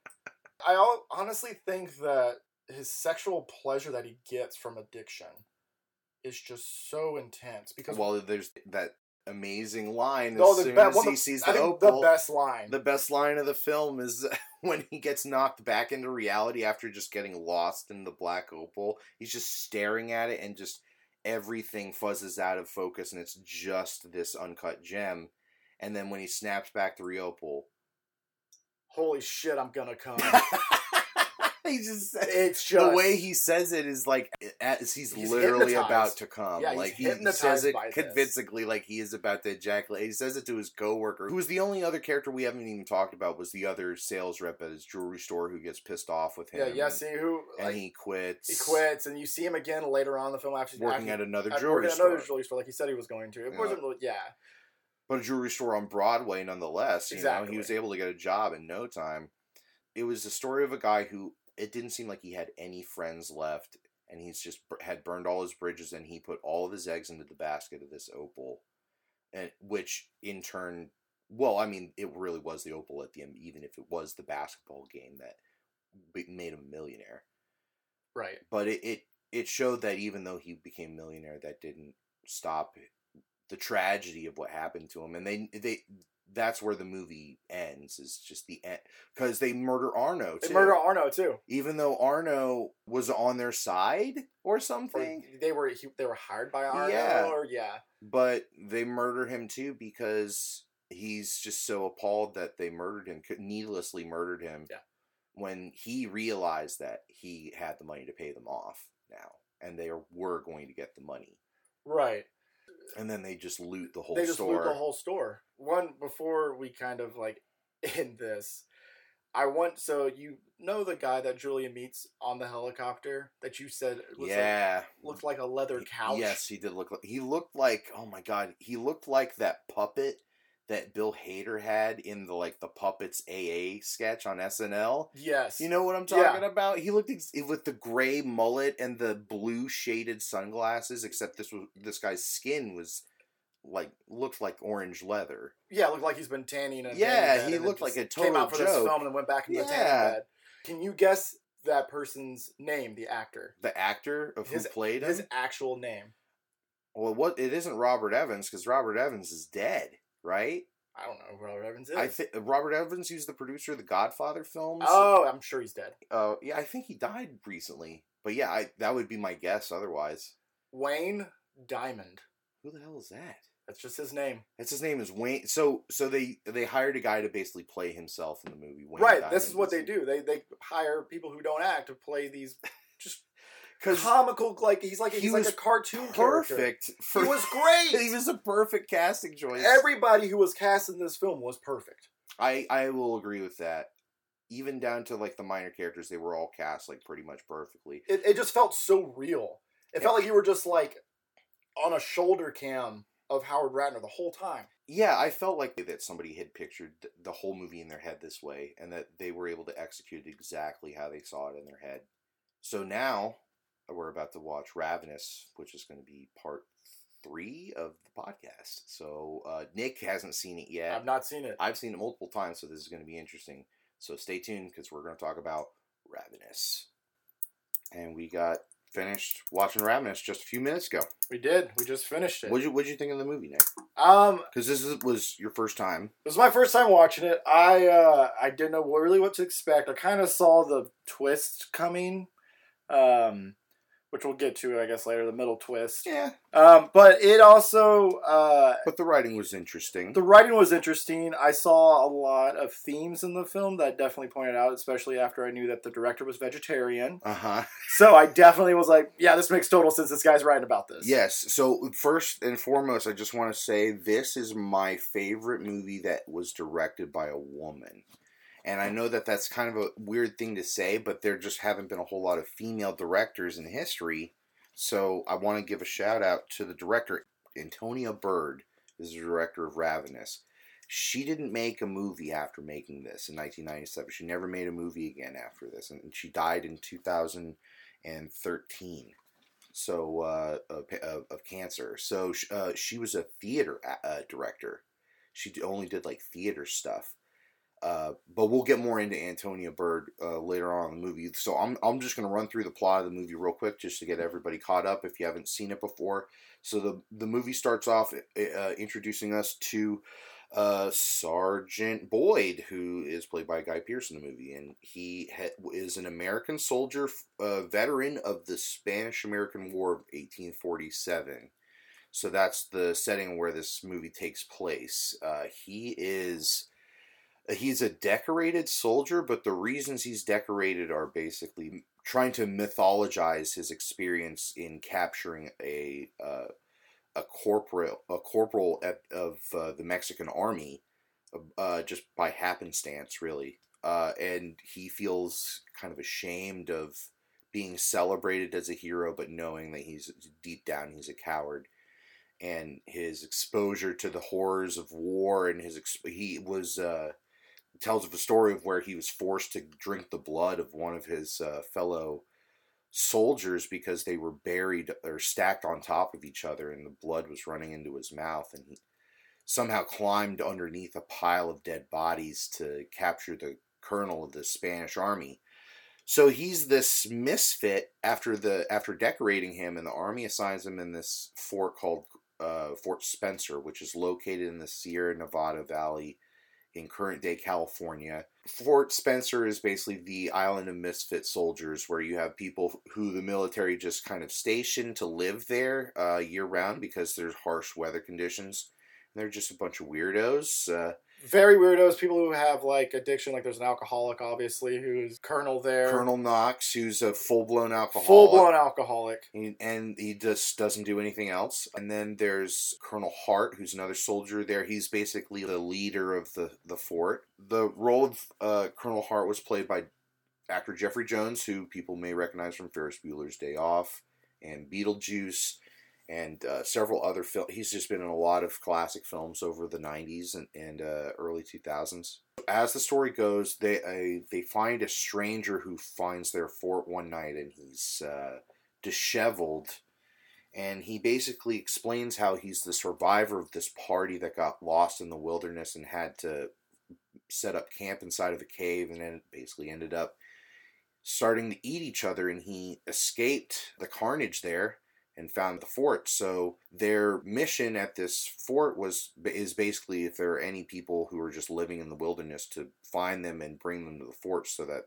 I honestly think that his sexual pleasure that he gets from addiction is just so intense because there's that amazing line he sees the opal. The best line of the film is when he gets knocked back into reality after just getting lost in the black opal. He's just staring at it and just everything fuzzes out of focus and it's just this uncut gem. And then when he snaps back to real opal, holy shit, I'm gonna come. It's just the way he says it is like as he's literally about to come. Yeah, like he says it convincingly, like he is about to ejaculate. He says it to his coworker, who's the only other character we haven't even talked about. Was the other sales rep at his jewelry store who gets pissed off with him? And he quits. He quits, and you see him again later on in the film after working at another jewelry store, like he said he was going to. It wasn't, but a jewelry store on Broadway, nonetheless. Exactly. He was able to get a job in no time. It was the story of a guy who. It didn't seem like he had any friends left, and he's just had burned all his bridges, and he put all of his eggs into the basket of this opal, and which in turn, it really was the opal at the end, even if it was the basketball game that made him a millionaire. Right. But it showed that even though he became a millionaire, that didn't stop the tragedy of what happened to him, and they that's where the movie ends, is just the end. Because they murder Arno, too. They murder Arno, too. Even though Arno was on their side or something. Or they were hired by Arno, But they murder him, too, because he's just so appalled that they murdered him, needlessly murdered him. Yeah. When he realized that he had the money to pay them off now. And they were going to get the money. Right. And then they just loot the whole store. They just loot the whole store. Before we kind of like end this, so the guy that Julia meets on the helicopter that you said looked like a leather couch? Yes, he did looked like, oh my God, he looked like that puppet that Bill Hader had in the Puppets AA sketch on SNL. Yes. You know what I'm talking about? He looked with the gray mullet and the blue shaded sunglasses, except this guy's skin was looked like orange leather. Yeah, looked like he's been tanning. He looked like a total came out for joke. this film and went back into the tanning bed. Can you guess that person's name, the actor? The actor of who played him? His actual name. Well, it isn't Robert Evans, because Robert Evans is dead. Right? I don't know who Robert Evans is. I think Robert Evans, who's the producer of the Godfather films. Oh, I'm sure he's dead. Yeah, I think he died recently. But yeah, that would be my guess otherwise. Wayne Diamond. Who the hell is that? That's just his name. His name is Wayne. So they hired a guy to basically play himself in the movie. Wayne Diamond. This is what they do. They hire people who don't act to play these just comical, like he's like a cartoon character. Perfect. He was great. He was a perfect casting choice. Everybody who was cast in this film was perfect. I will agree with that. Even down to like the minor characters, they were all cast like pretty much perfectly. It just felt so real. It felt like you were just like on a shoulder cam of Howard Ratner the whole time. Yeah, I felt like that somebody had pictured the whole movie in their head this way, and that they were able to execute it exactly how they saw it in their head. So now we're about to watch Ravenous, which is going to be part 3 of the podcast. So Nick hasn't seen it yet. I've not seen it. I've seen it multiple times, so this is going to be interesting. So stay tuned, because we're going to talk about Ravenous. And we got finished watching Ravenous just a few minutes ago. We did. We just finished it. What'd you think of the movie, Nick? Because was your first time. It was my first time watching it. I didn't know really what to expect. I kind of saw the twist coming, which we'll get to, I guess, later. The middle twist. Yeah. But it also. But the writing was interesting. The writing was interesting. I saw a lot of themes in the film that definitely pointed out, especially after I knew that the director was vegetarian. So I definitely was like, yeah, this makes total sense. This guy's writing about this. Yes. So first and foremost, I just want to say this is my favorite movie that was directed by a woman. And I know that that's kind of a weird thing to say, but there just haven't been a whole lot of female directors in history. So I want to give a shout out to the director. Antonia Bird is the director of Ravenous. She didn't make a movie after making this in 1997. She never made a movie again after this. And she died in 2013. So, of cancer. So she was a theater director. She only did like theater stuff. But we'll get more into Antonia Bird later on in the movie. So I'm just going to run through the plot of the movie real quick just to get everybody caught up if you haven't seen it before. So the movie starts off introducing us to Sergeant Boyd, who is played by Guy Pearce in the movie. And he is an American soldier, veteran of the Spanish-American War of 1847. So that's the setting where this movie takes place. He's a decorated soldier, but the reasons he's decorated are basically trying to mythologize his experience in capturing a corporal of the Mexican army, just by happenstance, really. And he feels kind of ashamed of being celebrated as a hero, but knowing that deep down he's a coward. And his exposure to the horrors of war, and tells of a story of where he was forced to drink the blood of one of his fellow soldiers because they were buried or stacked on top of each other, and the blood was running into his mouth, and he somehow climbed underneath a pile of dead bodies to capture the colonel of the Spanish army. So he's this misfit after decorating him, and the army assigns him in this fort called Fort Spencer, which is located in the Sierra Nevada Valley in current-day California. Fort Spencer is basically the island of misfit soldiers, where you have people who the military just kind of stationed to live there year-round because there's harsh weather conditions. And they're just a bunch of weirdos. Very weirdos, people who have, like, addiction. Like, there's an alcoholic, obviously, who's Colonel there. Colonel Knox, who's a full-blown alcoholic. Full-blown alcoholic. And he just doesn't do anything else. And then there's Colonel Hart, who's another soldier there. He's basically the leader of the fort. The role of Colonel Hart was played by actor Jeffrey Jones, who people may recognize from Ferris Bueller's Day Off and Beetlejuice. And several other films. He's just been in a lot of classic films over the 90s and early 2000s. As the story goes, they find a stranger who finds their fort one night, and he's disheveled. And he basically explains how he's the survivor of this party that got lost in the wilderness and had to set up camp inside of a cave, and then basically ended up starting to eat each other, and he escaped the carnage there and found the fort. So their mission at this fort is basically, if there are any people who are just living in the wilderness, to find them and bring them to the fort so that,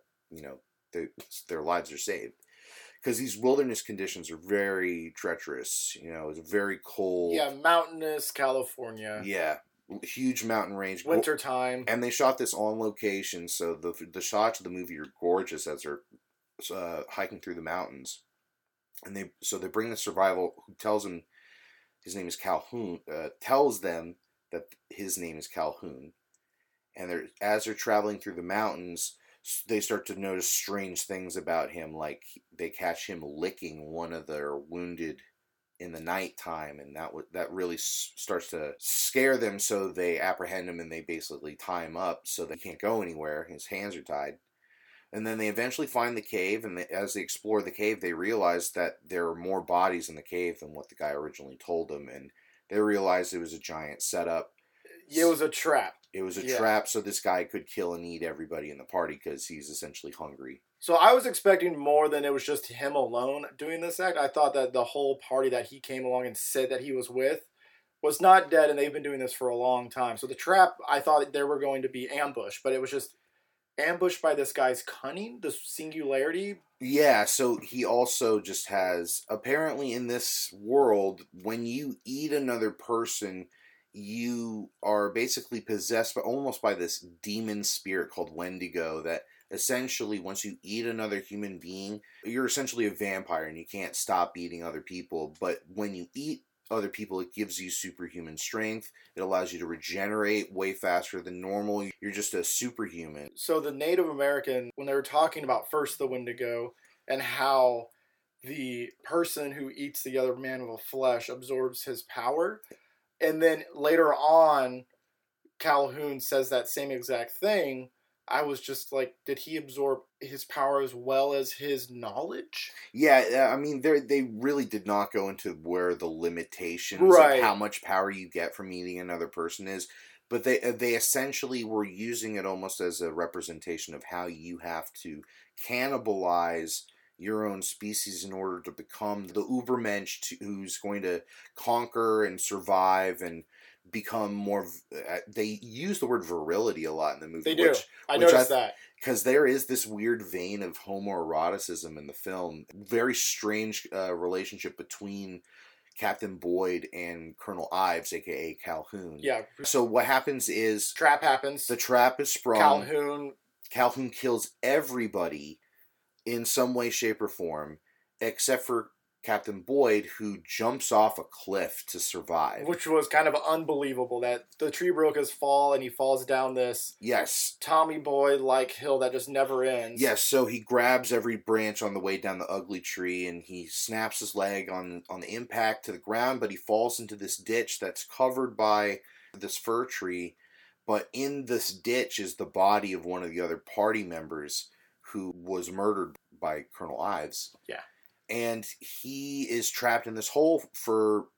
their lives are saved. Because these wilderness conditions are very treacherous. It's very cold. Yeah, mountainous California. Yeah, huge mountain range. Winter time. And they shot this on location, so the shots of the movie are gorgeous as they're hiking through the mountains. And they bring the survival, who tells him his name is Calhoun, tells them that his name is Calhoun. And as they're traveling through the mountains, they start to notice strange things about him, like they catch him licking one of their wounded in the nighttime, and that really starts to scare them. So they apprehend him and they basically tie him up so that he can't go anywhere. His hands are tied. And then they eventually find the cave, and as they explore the cave, they realize that there are more bodies in the cave than what the guy originally told them, and they realized it was a giant setup. It was a trap. It was a trap so this guy could kill and eat everybody in the party because he's essentially hungry. So I was expecting more than it was just him alone doing this act. I thought that the whole party that he came along and said that he was with was not dead, and they've been doing this for a long time. So the trap, I thought they were going to be ambushed, but it was just ambushed by this guy's cunning, the singularity. Yeah, so he also just has, apparently in this world, when you eat another person, you are basically possessed almost by this demon spirit called Wendigo that essentially, once you eat another human being, you're essentially a vampire and you can't stop eating other people. But when you eat other people, it gives you superhuman strength. It allows you to regenerate way faster than normal. You're just a superhuman. So the Native American, when they were talking about first the Wendigo and how the person who eats the other man with flesh absorbs his power, and then later on, Calhoun says that same exact thing, I was just like, did he absorb his power as well as his knowledge? Yeah, I mean, they really did not go into where the limitations of how much power you get from eating another person is, but they essentially were using it almost as a representation of how you have to cannibalize your own species in order to become the Ubermensch who's going to conquer and survive and become more. They use the word virility a lot in the movie. They do. I noticed that. Because there is this weird vein of homoeroticism in the film. Very strange relationship between Captain Boyd and Colonel Ives, a.k.a. Calhoun. Yeah. So what happens is... Trap happens. The trap is sprung. Calhoun kills everybody in some way, shape, or form, except for Captain Boyd, who jumps off a cliff to survive. Which was kind of unbelievable, that the tree broke his fall and he falls down this Tommy Boy-like hill that just never ends. Yes, so he grabs every branch on the way down the ugly tree and he snaps his leg on the impact to the ground, but he falls into this ditch that's covered by this fir tree. But in this ditch is the body of one of the other party members who was murdered by Colonel Ives. Yeah. And he is trapped in this hole for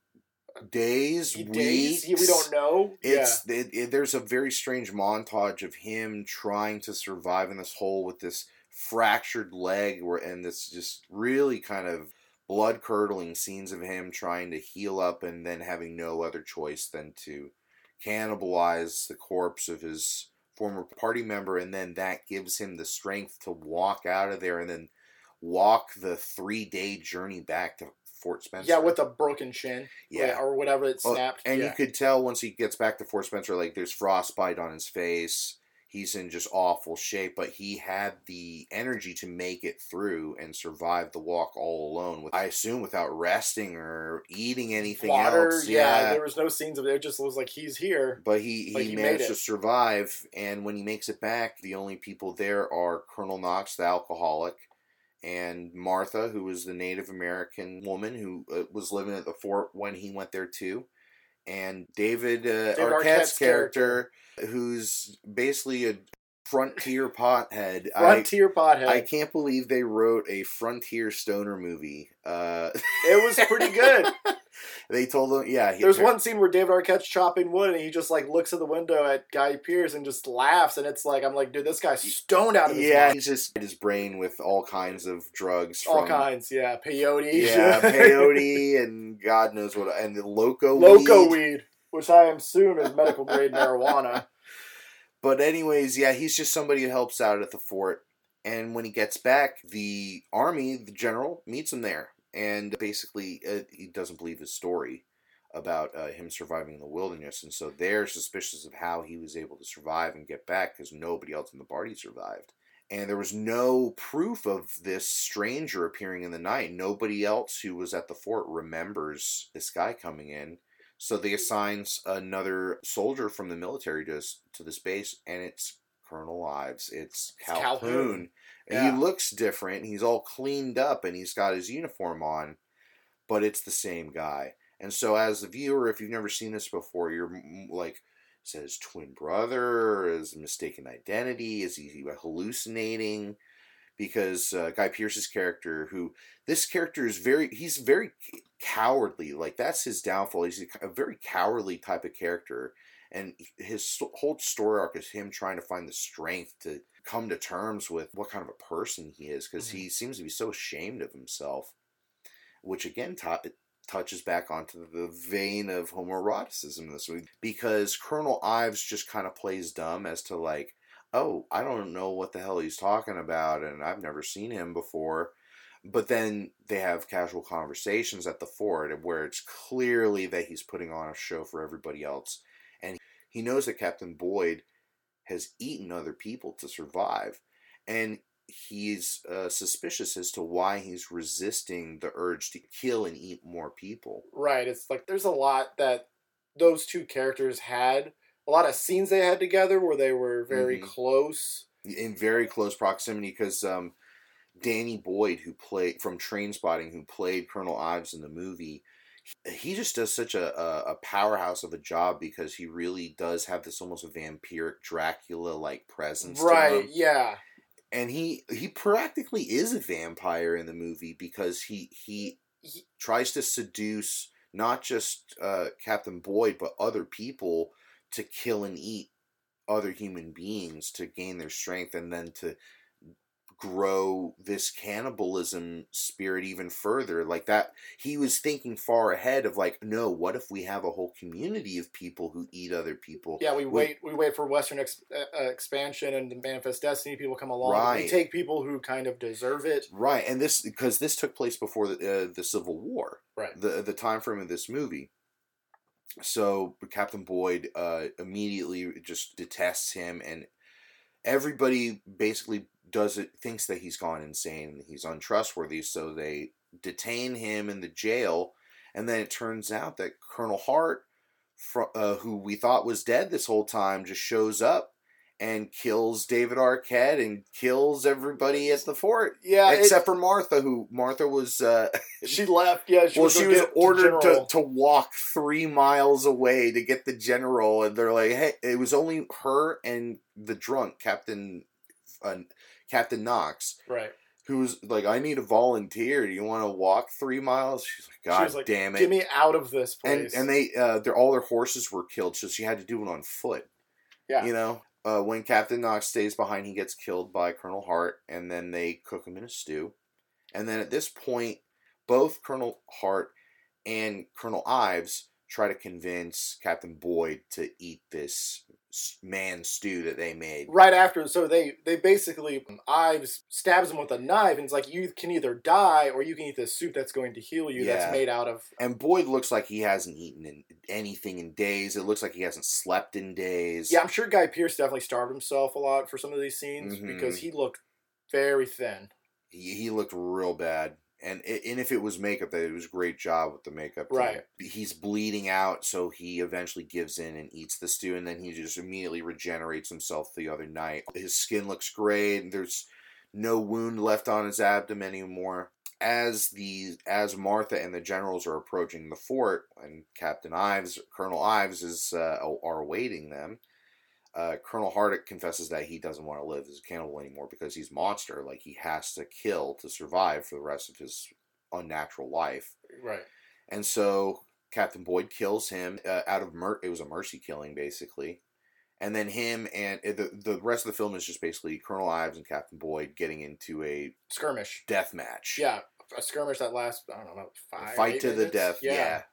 days, weeks. We don't know. There's a very strange montage of him trying to survive in this hole with this fractured leg, and this just really kind of blood-curdling scenes of him trying to heal up and then having no other choice than to cannibalize the corpse of his former party member, and then that gives him the strength to walk out of there and then walk the 3-day journey back to Fort Spencer. Yeah, with a broken shin. Yeah. Or whatever it snapped. And you could tell once he gets back to Fort Spencer, like, there's frostbite on his face. He's in just awful shape, but he had the energy to make it through and survive the walk all alone, I assume without resting or eating anything else. Yeah, there was no scenes of it. It just was like, he's here. But he managed to survive, and when he makes it back, the only people there are Colonel Knox, the alcoholic, and Martha, who was the Native American woman who was living at the fort when he went there too, and David Arquette's character, who's basically a frontier pothead. I can't believe they wrote a frontier stoner movie. It was pretty good. They told him, There's one scene where David Arquette's chopping wood, and he just like looks at the window at Guy Pearce and just laughs, and it's like, I'm like, dude, this guy's stoned out of his mind. Yeah, he's just in his brain with all kinds of drugs. Peyote. Yeah, peyote and God knows what, and the loco weed, which I assume is medical grade marijuana. But anyways, he's just somebody who helps out at the fort, and when he gets back, the general, meets him there. And basically, he doesn't believe his story about him surviving in the wilderness. And so they're suspicious of how he was able to survive and get back because nobody else in the party survived. And there was no proof of this stranger appearing in the night. Nobody else who was at the fort remembers this guy coming in. So they assign another soldier from the military to this base, and it's Colonel Ives. It's Calhoun. Yeah. He looks different. He's all cleaned up, and he's got his uniform on, but it's the same guy. And so as a viewer, if you've never seen this before, you're like, is that his twin brother? Is it mistaken identity? Is he hallucinating? Because Guy Pearce's character, this character is he's very cowardly. Like, that's his downfall. He's a very cowardly type of character. And his whole story arc is him trying to find the strength to come to terms with what kind of a person he is. Because he seems to be so ashamed of himself. Which, again, touches back onto the vein of homoeroticism in this movie. Because Colonel Ives just kind of plays dumb as to, like, oh, I don't know what the hell he's talking about, and I've never seen him before. But then they have casual conversations at the fort where it's clearly that he's putting on a show for everybody else. And he knows that Captain Boyd has eaten other people to survive. And he's suspicious as to why he's resisting the urge to kill and eat more people. Right. It's like there's a lot that those two characters had. A lot of scenes they had together where they were very close. In very close proximity, because Danny Boyd, who played from Trainspotting, who played Colonel Ives in the movie, he just does such a powerhouse of a job because he really does have this almost vampiric Dracula-like presence. Right, to him. Yeah. And he practically is a vampire in the movie because he tries to seduce not just Captain Boyd, but other people to kill and eat other human beings to gain their strength and then to grow this cannibalism spirit even further. Like that, he was thinking far ahead of like, no, what if we have a whole community of people who eat other people? Yeah, we wait for Western expansion and the Manifest Destiny people come along. Right. We take people who kind of deserve it. Right, and because this took place before the Civil War. Right. The time frame of this movie. So Captain Boyd immediately just detests him, and everybody basically thinks that he's gone insane and he's untrustworthy, so they detain him in the jail, and then it turns out that Colonel Hart, who we thought was dead this whole time, just shows up and kills David Arquette and kills everybody at the fort. Yeah, except for Martha, Martha was... she left, yeah. She was ordered to walk 3 miles away to get the general, and they're like, hey, it was only her and the drunk, Captain Knox. Right. Who's like, I need a volunteer. Do you want to walk 3 miles? She's like, God damn it. Get me out of this place. And they, all their horses were killed, so she had to do it on foot. Yeah. You know? When Captain Knox stays behind, he gets killed by Colonel Hart, and then they cook him in a stew. And then at this point, both Colonel Hart and Colonel Ives try to convince Captain Boyd to eat this man stew that they made. Right after, so they basically, Ives stabs him with a knife, and it's like, you can either die, or you can eat this soup that's going to heal you, that's made out of... And Boyd looks like he hasn't eaten anything in days. It looks like he hasn't slept in days. Yeah, I'm sure Guy Pearce definitely starved himself a lot for some of these scenes, because he looked very thin. He looked real bad. And if it was makeup, it was a great job with the makeup. Right. He's bleeding out, so he eventually gives in and eats the stew, and then he just immediately regenerates himself the other night. His skin looks great. There's no wound left on his abdomen anymore. As Martha and the generals are approaching the fort, and Colonel Ives are awaiting them, Colonel Hart confesses that he doesn't want to live as a cannibal anymore because he's a monster. Like, he has to kill to survive for the rest of his unnatural life. Right. And so Captain Boyd kills him it was a mercy killing, basically. And then him and the rest of the film is just basically Colonel Ives and Captain Boyd getting into a skirmish death match. Yeah, a skirmish that lasts, I don't know, about 5 fight to minutes? the death. Yeah.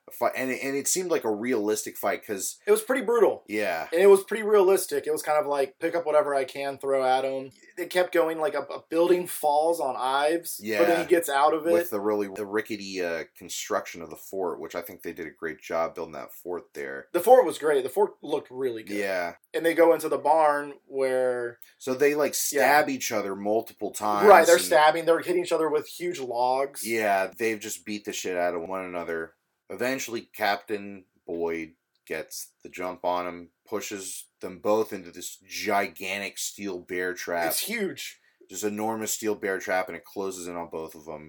fight, and it seemed like a realistic fight because it was pretty brutal. Yeah, and it was pretty realistic. It was kind of like pick up whatever I can, throw at him. It kept going like a building falls on Ives, but then he gets out of it with the rickety construction of the fort, which I think they did a great job building that fort there. The fort was great. The fort looked really good. Yeah, and they go into the barn where they like stab each other multiple times. Right, they're stabbing. They're hitting each other with huge logs. Yeah, they've just beat the shit out of one another. Eventually, Captain Boyd gets the jump on him, pushes them both into this gigantic steel bear trap. It's huge. Just enormous steel bear trap, and it closes in on both of them.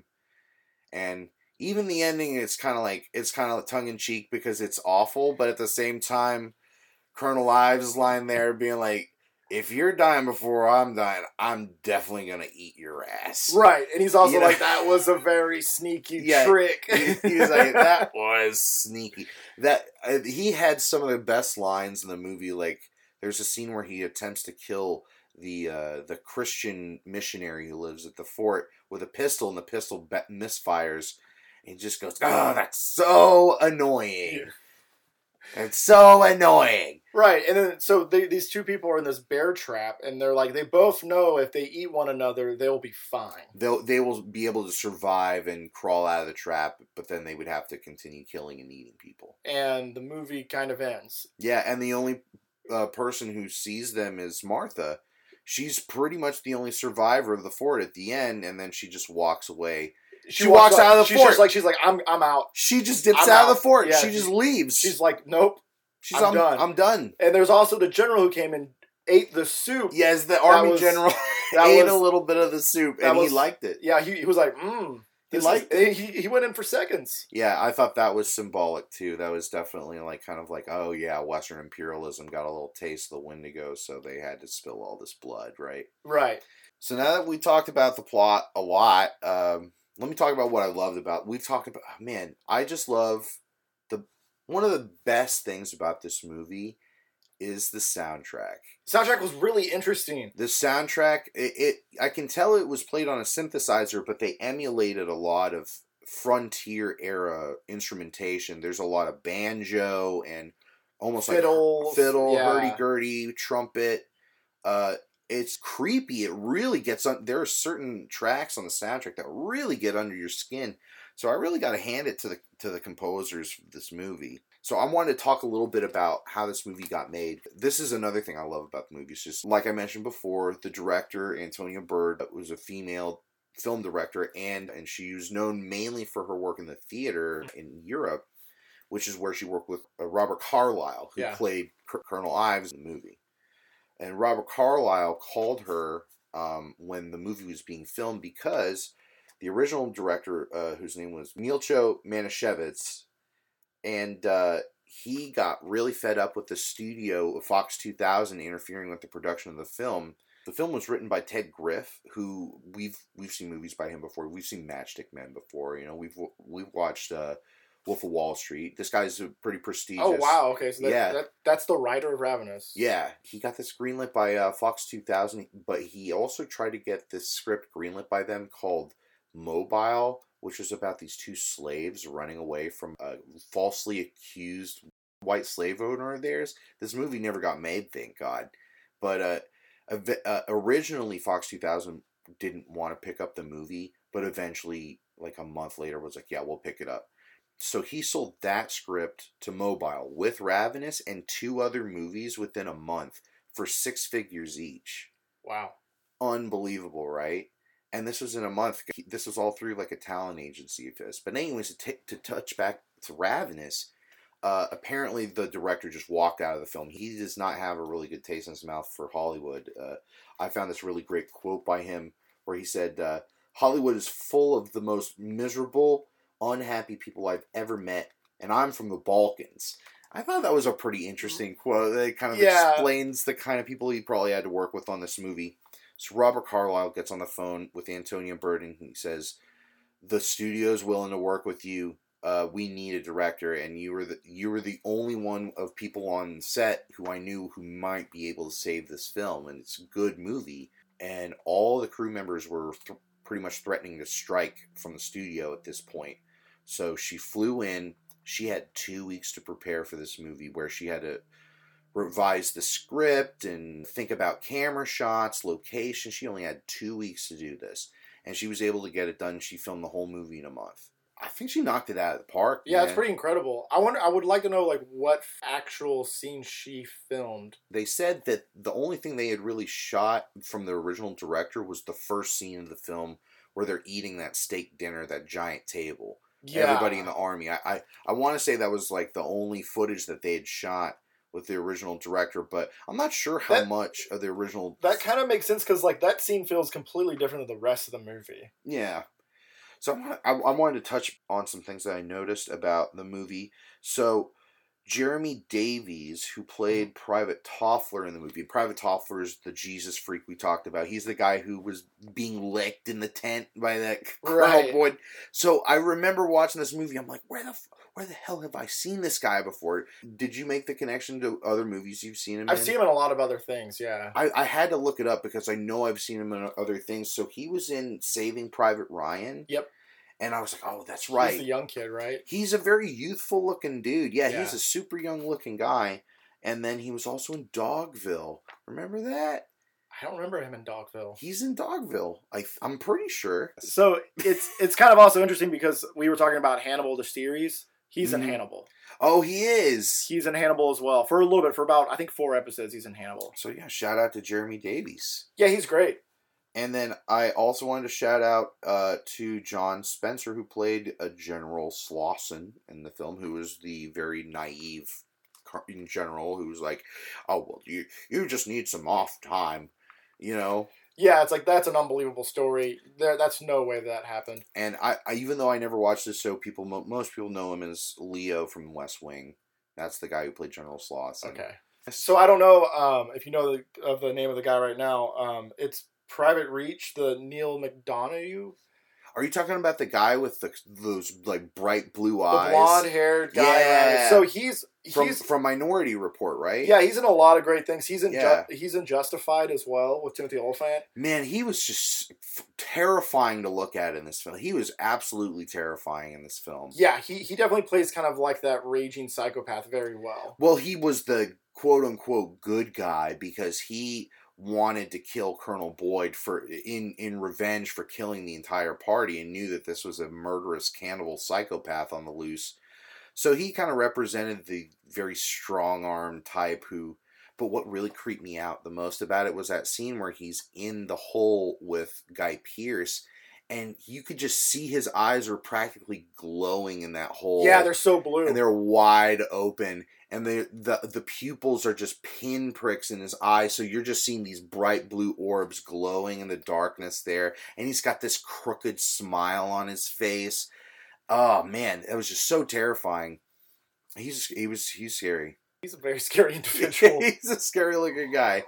And even the ending, it's kind of tongue-in-cheek because it's awful, but at the same time, Colonel Ives is lying there being like, if you're dying before I'm dying, I'm definitely going to eat your ass. Right. And he's also like, that was a very sneaky trick. He's like, that was sneaky. He had some of the best lines in the movie. Like, there's a scene where he attempts to kill the Christian missionary who lives at the fort with a pistol, and the pistol misfires. And he just goes, oh, that's so annoying. Yeah. It's so annoying. Right, and then so these two people are in this bear trap, and they're like, they both know if they eat one another, they'll be fine. They will be able to survive and crawl out of the trap, but then they would have to continue killing and eating people. And the movie kind of ends. Yeah, and the only person who sees them is Martha. She's pretty much the only survivor of the fort at the end, and then she just walks away. She walks out of the fort. She's like, I'm out. She just dips out of the fort. Yeah, she just leaves. She's like, nope. I'm done. I'm done. And there's also the general who came and ate the soup. Yes, the army general ate a little bit of the soup, and he liked it. Yeah, he was like, He liked it. He went in for seconds. Yeah, I thought that was symbolic too. That was definitely kind of like, oh yeah, Western imperialism got a little taste of the Wendigo, so they had to spill all this blood, right? Right. So now that we talked about the plot a lot, let me talk about what I loved about. We've talked about, man, I just love one of the best things about this movie is the soundtrack. The soundtrack was really interesting. The soundtrack, I can tell it was played on a synthesizer, but they emulated a lot of frontier era instrumentation. There's a lot of banjo and almost fiddle, hurdy-gurdy, trumpet. It's creepy. It really gets on. There are certain tracks on the soundtrack that really get under your skin. So I really got to hand it to the composers for this movie. So I wanted to talk a little bit about how this movie got made. This is another thing I love about the movie. It's just, like I mentioned before, the director, Antonia Bird, was a female film director, and she was known mainly for her work in the theater in Europe, which is where she worked with Robert Carlyle, who played Colonel Ives in the movie. And Robert Carlyle called her when the movie was being filmed because the original director, whose name was Milcho Manischewitz, and he got really fed up with the studio of Fox 2000 interfering with the production of the film. The film was written by Ted Griff, who we've seen movies by him before. We've seen Matchstick Men before. We've watched Wolf of Wall Street. This guy's a pretty prestigious. Oh wow! Okay, so that's the writer of Ravenous. Yeah, he got this greenlit by Fox 2000, but he also tried to get this script greenlit by them called Mobile, which is about these two slaves running away from a falsely accused white slave owner of theirs. This movie never got made, thank God. But originally, Fox 2000 didn't want to pick up the movie, but eventually, like a month later, was like, yeah, we'll pick it up. So he sold that script to Mobile with Ravenous and 2 other movies within a month for 6 figures each. Wow. Unbelievable, right? And this was in a month. This was all through like a talent agency of his. But anyways, to touch back to Ravenous, apparently the director just walked out of the film. He does not have a really good taste in his mouth for Hollywood. I found this really great quote by him where he said, Hollywood is full of the most miserable, unhappy people I've ever met, and I'm from the Balkans. I thought that was a pretty interesting quote. It kind of explains the kind of people he probably had to work with on this movie. So Robert Carlyle gets on the phone with Antonia Bird and he says, the studio's willing to work with you. We need a director, and you were the only one of people on set who I knew who might be able to save this film, and it's a good movie. And all the crew members were pretty much threatening to strike from the studio at this point. So she flew in. she had 2 weeks to prepare for this movie, where she had to revise the script and think about camera shots, location. She only had 2 weeks to do this, and she was able to get it done. She filmed the whole movie in a month. I think she knocked it out of the park. Yeah, man. it's pretty incredible. I would like to know like what actual scene she filmed. They said that the only thing they had really shot from the original director was the first scene of the film where they're eating that steak dinner, that giant table. Yeah. Everybody in the army. I want to say that was like the only footage that they had shot with the original director, but I'm not sure how much of the original... That kind of makes sense, because like that scene feels completely different than the rest of the movie. Yeah. So I wanted to touch on some things that I noticed about the movie. So Jeremy Davies, who played Private Toffler in the movie. Private Toffler is the Jesus freak we talked about. He's the guy who was being licked in the tent by that Colonel Boyd. So I remember watching this movie. I'm like, where the hell have I seen this guy before? Did you make the connection to other movies you've seen him in? I've seen him in a lot of other things, yeah. I had to look it up because I know I've seen him in other things. So he was in Saving Private Ryan. Yep. And I was like, oh, that's right. He's the young kid, right? He's a very youthful-looking dude. Yeah, he's a super young-looking guy. And then he was also in Dogville. Remember that? I don't remember him in Dogville. He's in Dogville. I'm pretty sure. So it's kind of also interesting because we were talking about Hannibal, the series. He's in Hannibal. Oh, he is. He's in Hannibal as well. For a little bit, for about, I think, 4 episodes, he's in Hannibal. So, yeah, shout out to Jeremy Davies. Yeah, he's great. And then I also wanted to shout out to John Spencer, who played General Slauson in the film, who was the very naive general who was like, oh, well, you just need some off time, you know? Yeah, it's like, that's an unbelievable story. That's no way that happened. And I even though I never watched this show, most people know him as Leo from West Wing. That's the guy who played General Slauson. Okay. So I don't know if you know the name of the guy right now. It's Private Reach, the Neil McDonough. Are you talking about the guy with those like bright blue eyes? The blonde-haired guy. Yeah. So he's from Minority Report, right? Yeah, he's in a lot of great things. He's in Justified as well with Timothy Olyphant. Man, he was just terrifying to look at in this film. He was absolutely terrifying in this film. Yeah, he definitely plays kind of like that raging psychopath very well. Well, he was the quote-unquote good guy because he wanted to kill Colonel Boyd in revenge for killing the entire party and knew that this was a murderous cannibal psychopath on the loose. So he kind of represented the very strong-armed type but what really creeped me out the most about it was that scene where he's in the hole with Guy Pearce, and you could just see his eyes are practically glowing in that hole. Yeah, they're so blue. And they're wide open. And the pupils are just pinpricks in his eyes, so you're just seeing these bright blue orbs glowing in the darkness there. And he's got this crooked smile on his face. Oh man, it was just so terrifying. He's scary. He's a very scary individual. He's a scary looking guy.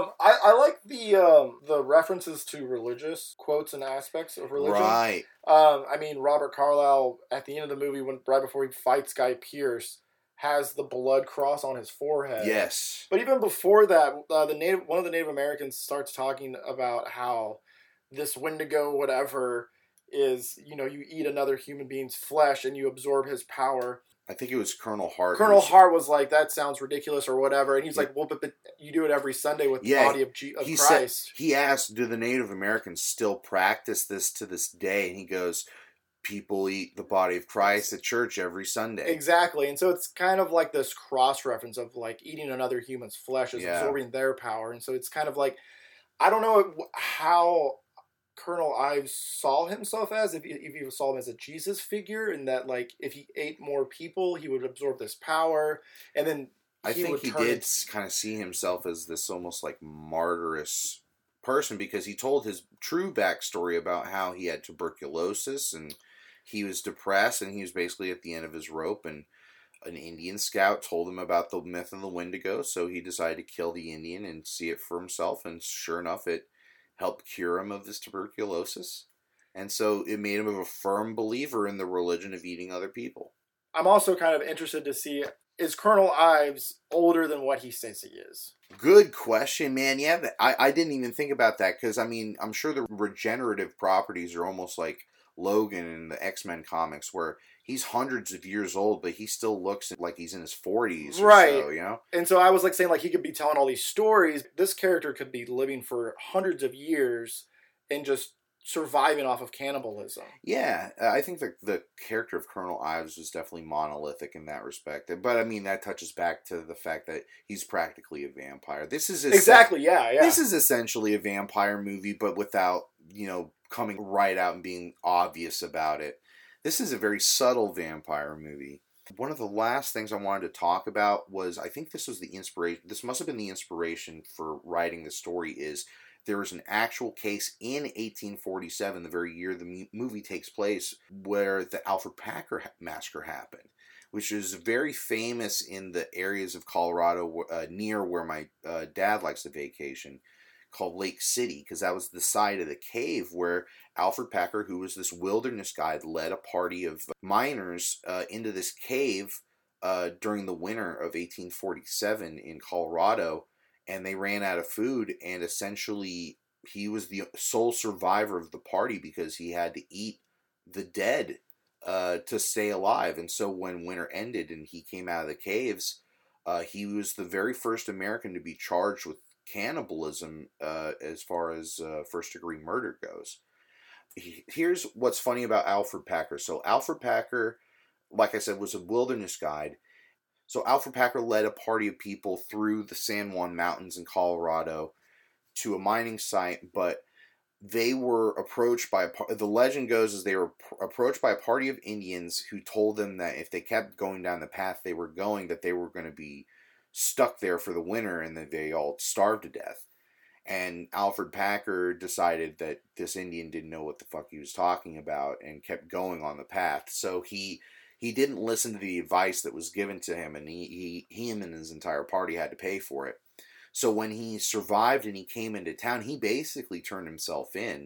I like the references to religious quotes and aspects of religion. Right. I mean, Robert Carlyle at the end of the movie, right before he fights Guy Pearce, has the blood cross on his forehead. Yes. But even before that, one of the Native Americans starts talking about how this Wendigo whatever is, you eat another human being's flesh and you absorb his power. I think it was Colonel Hart. Colonel Hart was like, that sounds ridiculous or whatever. And he's like, well, but you do it every Sunday with the body of Christ. He asked, do the Native Americans still practice this to this day? And he goes, people eat the body of Christ at church every Sunday. Exactly. And so it's kind of like this cross-reference of like eating another human's flesh is absorbing their power. And so it's kind of like, I don't know how Colonel Ives saw himself as, if he saw him as a Jesus figure, and that like if he ate more people, he would absorb this power. And then I think he did kind of see himself as this almost like martyrous person, because he told his true backstory about how he had tuberculosis and he was depressed and he was basically at the end of his rope, and an Indian scout told him about the myth of the Wendigo, so he decided to kill the Indian and see it for himself, and sure enough, it helped cure him of this tuberculosis. And so it made him a firm believer in the religion of eating other people. I'm also kind of interested to see, is Colonel Ives older than what he says he is? Good question, man. Yeah, I didn't even think about that, because, I mean, I'm sure the regenerative properties are almost like Logan in the X-Men comics, where he's hundreds of years old, but he still looks like he's in his 40s or right. so, you know? And so I was like saying, like, he could be telling all these stories. This character could be living for hundreds of years and just surviving off of cannibalism. Yeah, I think the character of Colonel Ives was definitely monolithic in that respect. But I mean, that touches back to the fact that he's practically a vampire. This is exactly, yeah. This is essentially a vampire movie, but without, you know, coming right out and being obvious about it. This is a very subtle vampire movie. One of the last things I wanted to talk about was, I think this was the inspiration. This must have been the inspiration for writing the story. Is there was an actual case in 1847, the very year the movie takes place, where the Alfred Packer massacre happened, which is very famous in the areas of Colorado near where my dad likes to vacation, called Lake City, because that was the side of the cave where Alfred Packer, who was this wilderness guide, led a party of miners into this cave during the winter of 1847 in Colorado. And they ran out of food, and essentially he was the sole survivor of the party because he had to eat the dead to stay alive. And so when winter ended and he came out of the caves, he was the very first American to be charged with cannibalism as far as first-degree murder goes. Here's what's funny about Alfred Packer. So Alfred Packer, like I said, was a wilderness guide. So Alfred Packer led a party of people through the San Juan Mountains in Colorado to a mining site, but they were approached by the legend goes is they were approached by a party of Indians who told them that if they kept going down the path they were going, that they were going to be stuck there for the winter and that they all starved to death. And Alfred Packer decided that this Indian didn't know what the fuck he was talking about and kept going on the path. So he didn't listen to the advice that was given to him, and him and his entire party had to pay for it. So when he survived and he came into town, he basically turned himself in.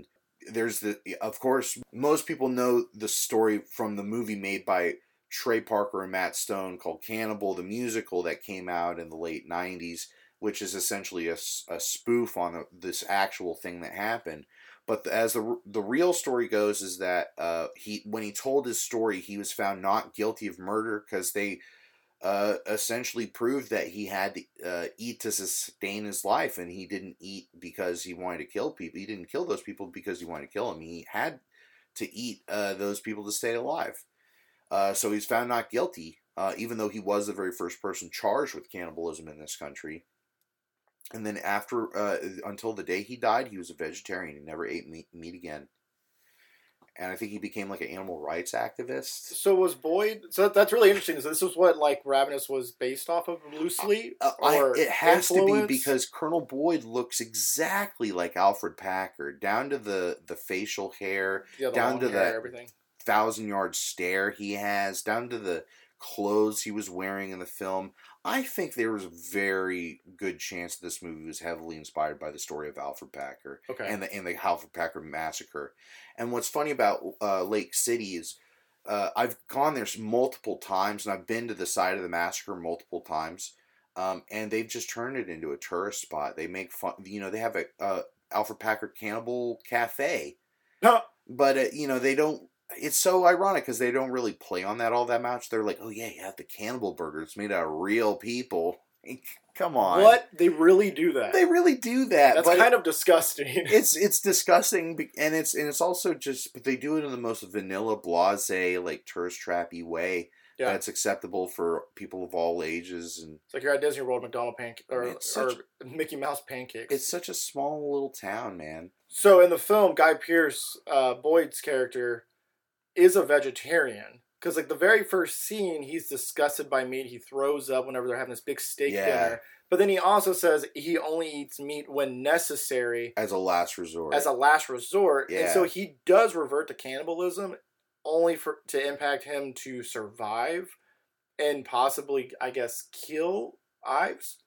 Of course, most people know the story from the movie made by Trey Parker and Matt Stone called Cannibal, the musical that came out in the late 90s, which is essentially a spoof on this actual thing that happened. But as the real story goes is that when he told his story, he was found not guilty of murder because they essentially proved that he had to eat to sustain his life, and he didn't eat because he wanted to kill people. He didn't kill those people because he wanted to kill them. He had to eat those people to stay alive. So he's found not guilty, even though he was the very first person charged with cannibalism in this country. And then until the day he died, he was a vegetarian. He never ate meat again. And I think he became like an animal rights activist. So was Boyd... So that's really interesting. So this is what like Ravenous was based off of loosely? It has to be because Colonel Boyd looks exactly like Alfred Packer. Down to the facial hair. Yeah, down to that everything. 1,000-yard stare he has. Down to the clothes he was wearing in the film. I think there was a very good chance this movie was heavily inspired by the story of Alfred Packer and the Alfred Packer massacre. And what's funny about Lake City is I've gone there multiple times, and I've been to the site of the massacre multiple times, and they've just turned it into a tourist spot. They make fun, they have a Alfred Packer Cannibal Cafe, but they don't. It's so ironic because they don't really play on that all that much. They're like, oh yeah, you have the cannibal burger. It's made out of real people. Come on. What? They really do that? They really do that. That's kind of disgusting. It's disgusting, and it's also just, but they do it in the most vanilla, blasé, like tourist trappy way. Yeah. That's acceptable for people of all ages. And it's like you're at Disney World, McDonald's or Mickey Mouse pancakes. It's such a small little town, man. So in the film, Guy Pearce, Boyd's character, is a vegetarian. Because, like, the very first scene, he's disgusted by meat. He throws up whenever they're having this big steak dinner. But then he also says he only eats meat when necessary. As a last resort. Yeah. And so he does revert to cannibalism only to impact him to survive and possibly, I guess, kill Ives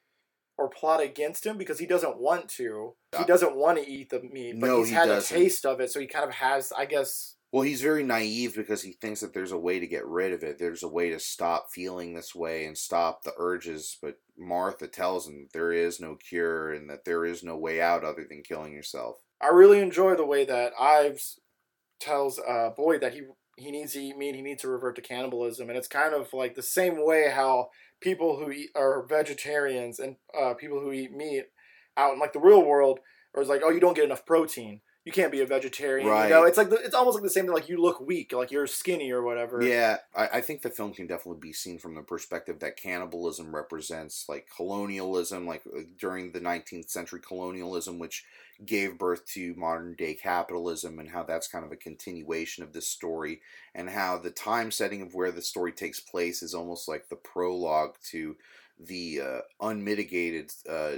or plot against him because he doesn't want to. He doesn't want to eat the meat, but he's had a taste of it, so he kind of has, I guess... Well, he's very naive because he thinks that there's a way to get rid of it. There's a way to stop feeling this way and stop the urges. But Martha tells him that there is no cure and that there is no way out other than killing yourself. I really enjoy the way that Ives tells Boyd that he he needs to eat meat, he needs to revert to cannibalism. And it's kind of like the same way how people who are vegetarians and people who eat meat out in like the real world are like, oh, you don't get enough protein. You can't be a vegetarian. Right. It's like it's almost like the same thing. Like you look weak, like you're skinny or whatever. Yeah, I think the film can definitely be seen from the perspective that cannibalism represents like colonialism, like during the 19th century colonialism, which gave birth to modern day capitalism, and how that's kind of a continuation of this story, and how the time setting of where the story takes place is almost like the prologue to the unmitigated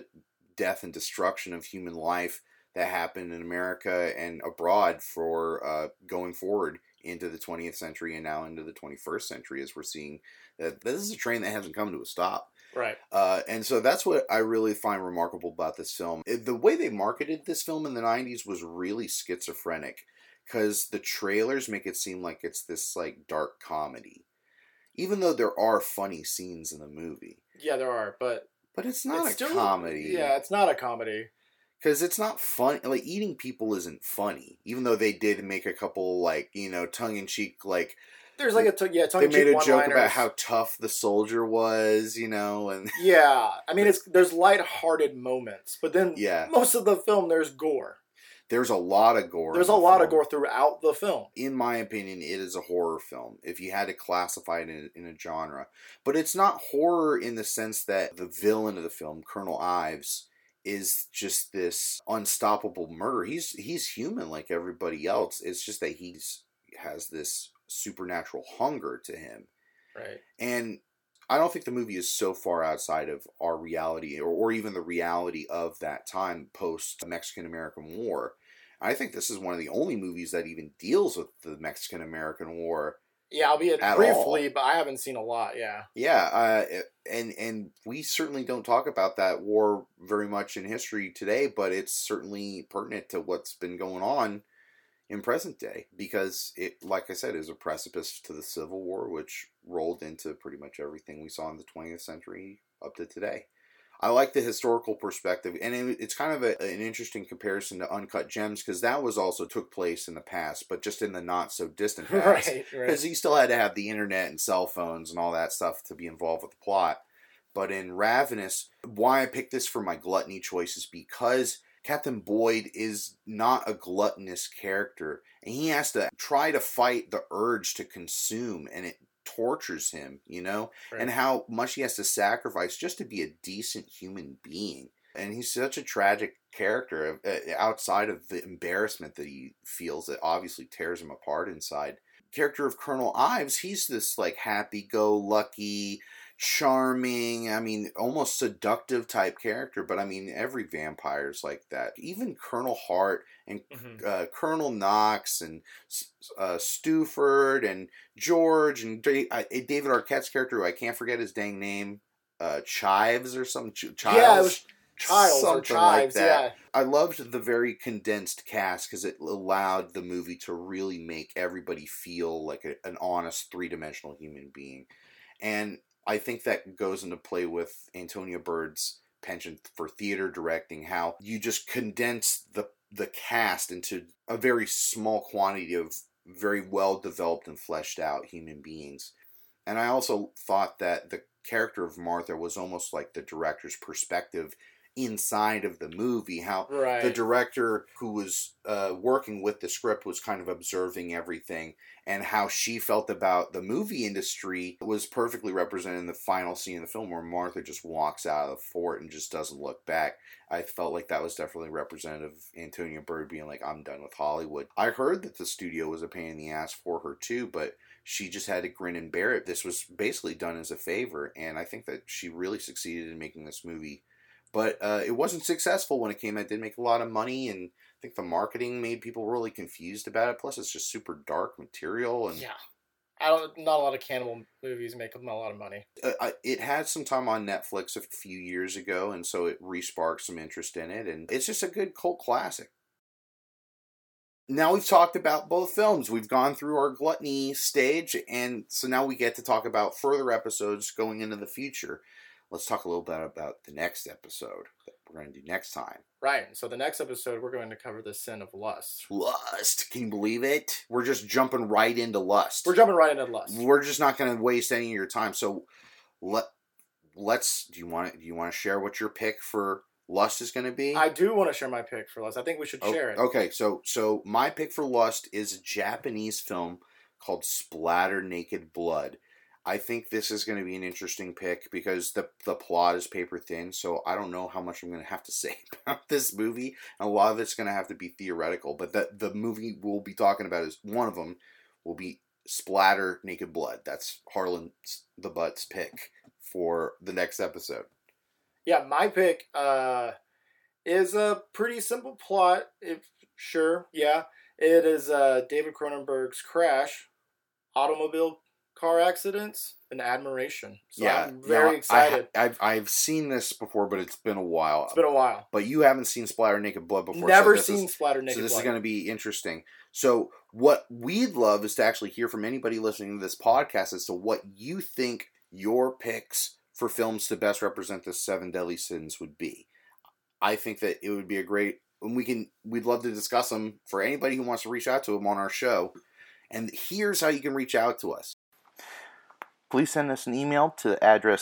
death and destruction of human life that happened in America and abroad for going forward into the 20th century and now into the 21st century, as we're seeing that this is a train that hasn't come to a stop. Right. And so that's what I really find remarkable about this film. The way they marketed this film in the 90s was really schizophrenic, because the trailers make it seem like it's this like dark comedy, even though there are funny scenes in the movie. Yeah, there are, but it's not a comedy. Yeah, it's not a comedy. Because it's not fun. Like, eating people isn't funny. Even though they did make a couple, like, tongue-in-cheek, like... There's like tongue-in-cheek They made a joke about how tough the soldier was, and... Yeah. I mean, there's lighthearted moments. But then most of the film, there's gore. There's a lot of gore. There's a lot of gore throughout the film. In my opinion, it is a horror film, if you had to classify it in a genre. But it's not horror in the sense that the villain of the film, Colonel Ives, is just this unstoppable murderer. He's human like everybody else. It's just that he has this supernatural hunger to him. Right. And I don't think the movie is so far outside of our reality or even the reality of that time post Mexican-American War. I think this is one of the only movies that even deals with the Mexican-American War. Yeah, albeit briefly, but I haven't seen a lot, yeah. Yeah, and we certainly don't talk about that war very much in history today, but it's certainly pertinent to what's been going on in present day, because it, like I said, is a precipice to the Civil War, which rolled into pretty much everything we saw in the 20th century up to today. I like the historical perspective, and it's kind of an interesting comparison to Uncut Gems, because that also took place in the past, but just in the not-so-distant past. Right. Because you still had to have the internet and cell phones and all that stuff to be involved with the plot. But in Ravenous, why I picked this for my gluttony choice is because Captain Boyd is not a gluttonous character, and he has to try to fight the urge to consume, and it tortures him, right. And how much he has to sacrifice just to be a decent human being. And he's such a tragic character outside of the embarrassment that he feels that obviously tears him apart inside. Character of Colonel Ives, he's this like happy-go-lucky, charming, almost seductive type character, but every vampire's like that. Even Colonel Hart and Colonel Knox and Stuford and George and David Arquette's character, who I can't forget his dang name, Chives or something. Yeah, it was Childs or Chives, like that. Yeah. I loved the very condensed cast because it allowed the movie to really make everybody feel like an honest three-dimensional human being. And I think that goes into play with Antonia Bird's penchant for theater directing, how you just condense the cast into a very small quantity of very well-developed and fleshed out human beings. And I also thought that the character of Martha was almost like the director's perspective inside of the movie, how the director who was working with the script was kind of observing everything, and how she felt about the movie industry was perfectly represented in the final scene of the film where Martha just walks out of the fort and just doesn't look back. I felt like that was definitely representative of Antonia Bird being like, I'm done with Hollywood. I heard that the studio was a pain in the ass for her too, but she just had to grin and bear it. This was basically done as a favor, and I think that she really succeeded in making this movie. But it wasn't successful when it came out. It didn't make a lot of money, and I think the marketing made people really confused about it. Plus, it's just super dark material. And not a lot of cannibal movies make a lot of money. It had some time on Netflix a few years ago, and so it re-sparked some interest in it. And it's just a good cult classic. Now we've talked about both films. We've gone through our gluttony stage, and so now we get to talk about further episodes going into the future. let's talk a little bit about the next episode that we're going to do next time. Right. So the next episode, we're going to cover the sin of lust. Lust. Can you believe it? We're just jumping right into lust. We're jumping right into lust. We're just not going to waste any of your time. So let's. Do you want to share what your pick for lust is going to be? I do want to share my pick for lust. I think we should share it. Okay. So my pick for lust is a Japanese film called Splatter Naked Blood. I think this is going to be an interesting pick because the plot is paper thin, so I don't know how much I'm going to have to say about this movie. And a lot of it's going to have to be theoretical, but the movie we'll be talking about is one of them will be Splatter Naked Blood. That's Harlan the Butt's pick for the next episode. Yeah, my pick is a pretty simple plot. It is David Cronenberg's Crash, automobile car accidents, and admiration. So yeah, I'm very excited. I've seen this before, but it's been a while. It's been a while. But you haven't seen Splatter Naked Blood before. Never seen Splatter Naked Blood. So this is going to be interesting. So what we'd love is to actually hear from anybody listening to this podcast as to what you think your picks for films to best represent the 7 deadly sins would be. I think that it would be a great, and we'd love to discuss them for anybody who wants to reach out to them on our show. And here's how you can reach out to us. Please send us an email to the address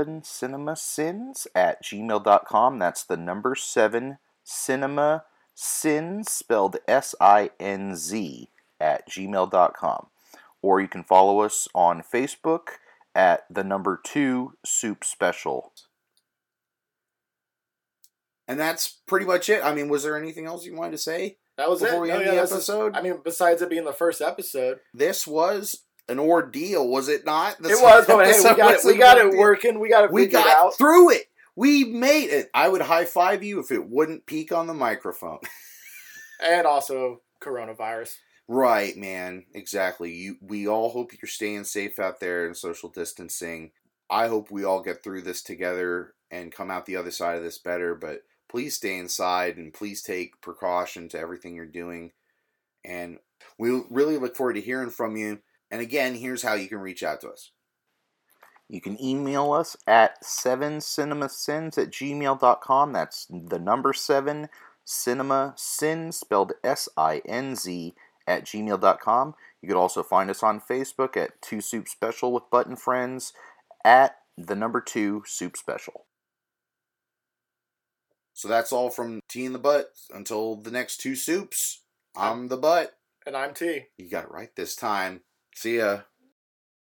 7cinemasins@gmail.com. That's the number 7 cinema sins spelled SINZ @gmail.com. Or you can follow us on Facebook at the number 2 Soup Special. And that's pretty much it. I mean, was there anything else you wanted to say? That was before it. we end the episode? Besides it being the first episode. This was an ordeal, was it not? It was, but hey, we got it working. We got it figured out. We got through it. We made it. I would high five you if it wouldn't peak on the microphone. And also coronavirus. Right, man. Exactly. We all hope you're staying safe out there and social distancing. I hope we all get through this together and come out the other side of this better, but please stay inside and please take precaution to everything you're doing. And we really look forward to hearing from you. And again, here's how you can reach out to us. You can email us at 7cinemasins@gmail.com. That's the number 7 cinema sin spelled SINZ @gmail.com. You could also find us on Facebook at 2 Soup Special with Button Friends at the number 2 Soup Special. So that's all from T and the Butt. Until the next 2 soups, I'm the Butt. And I'm T. You got it right this time. See ya.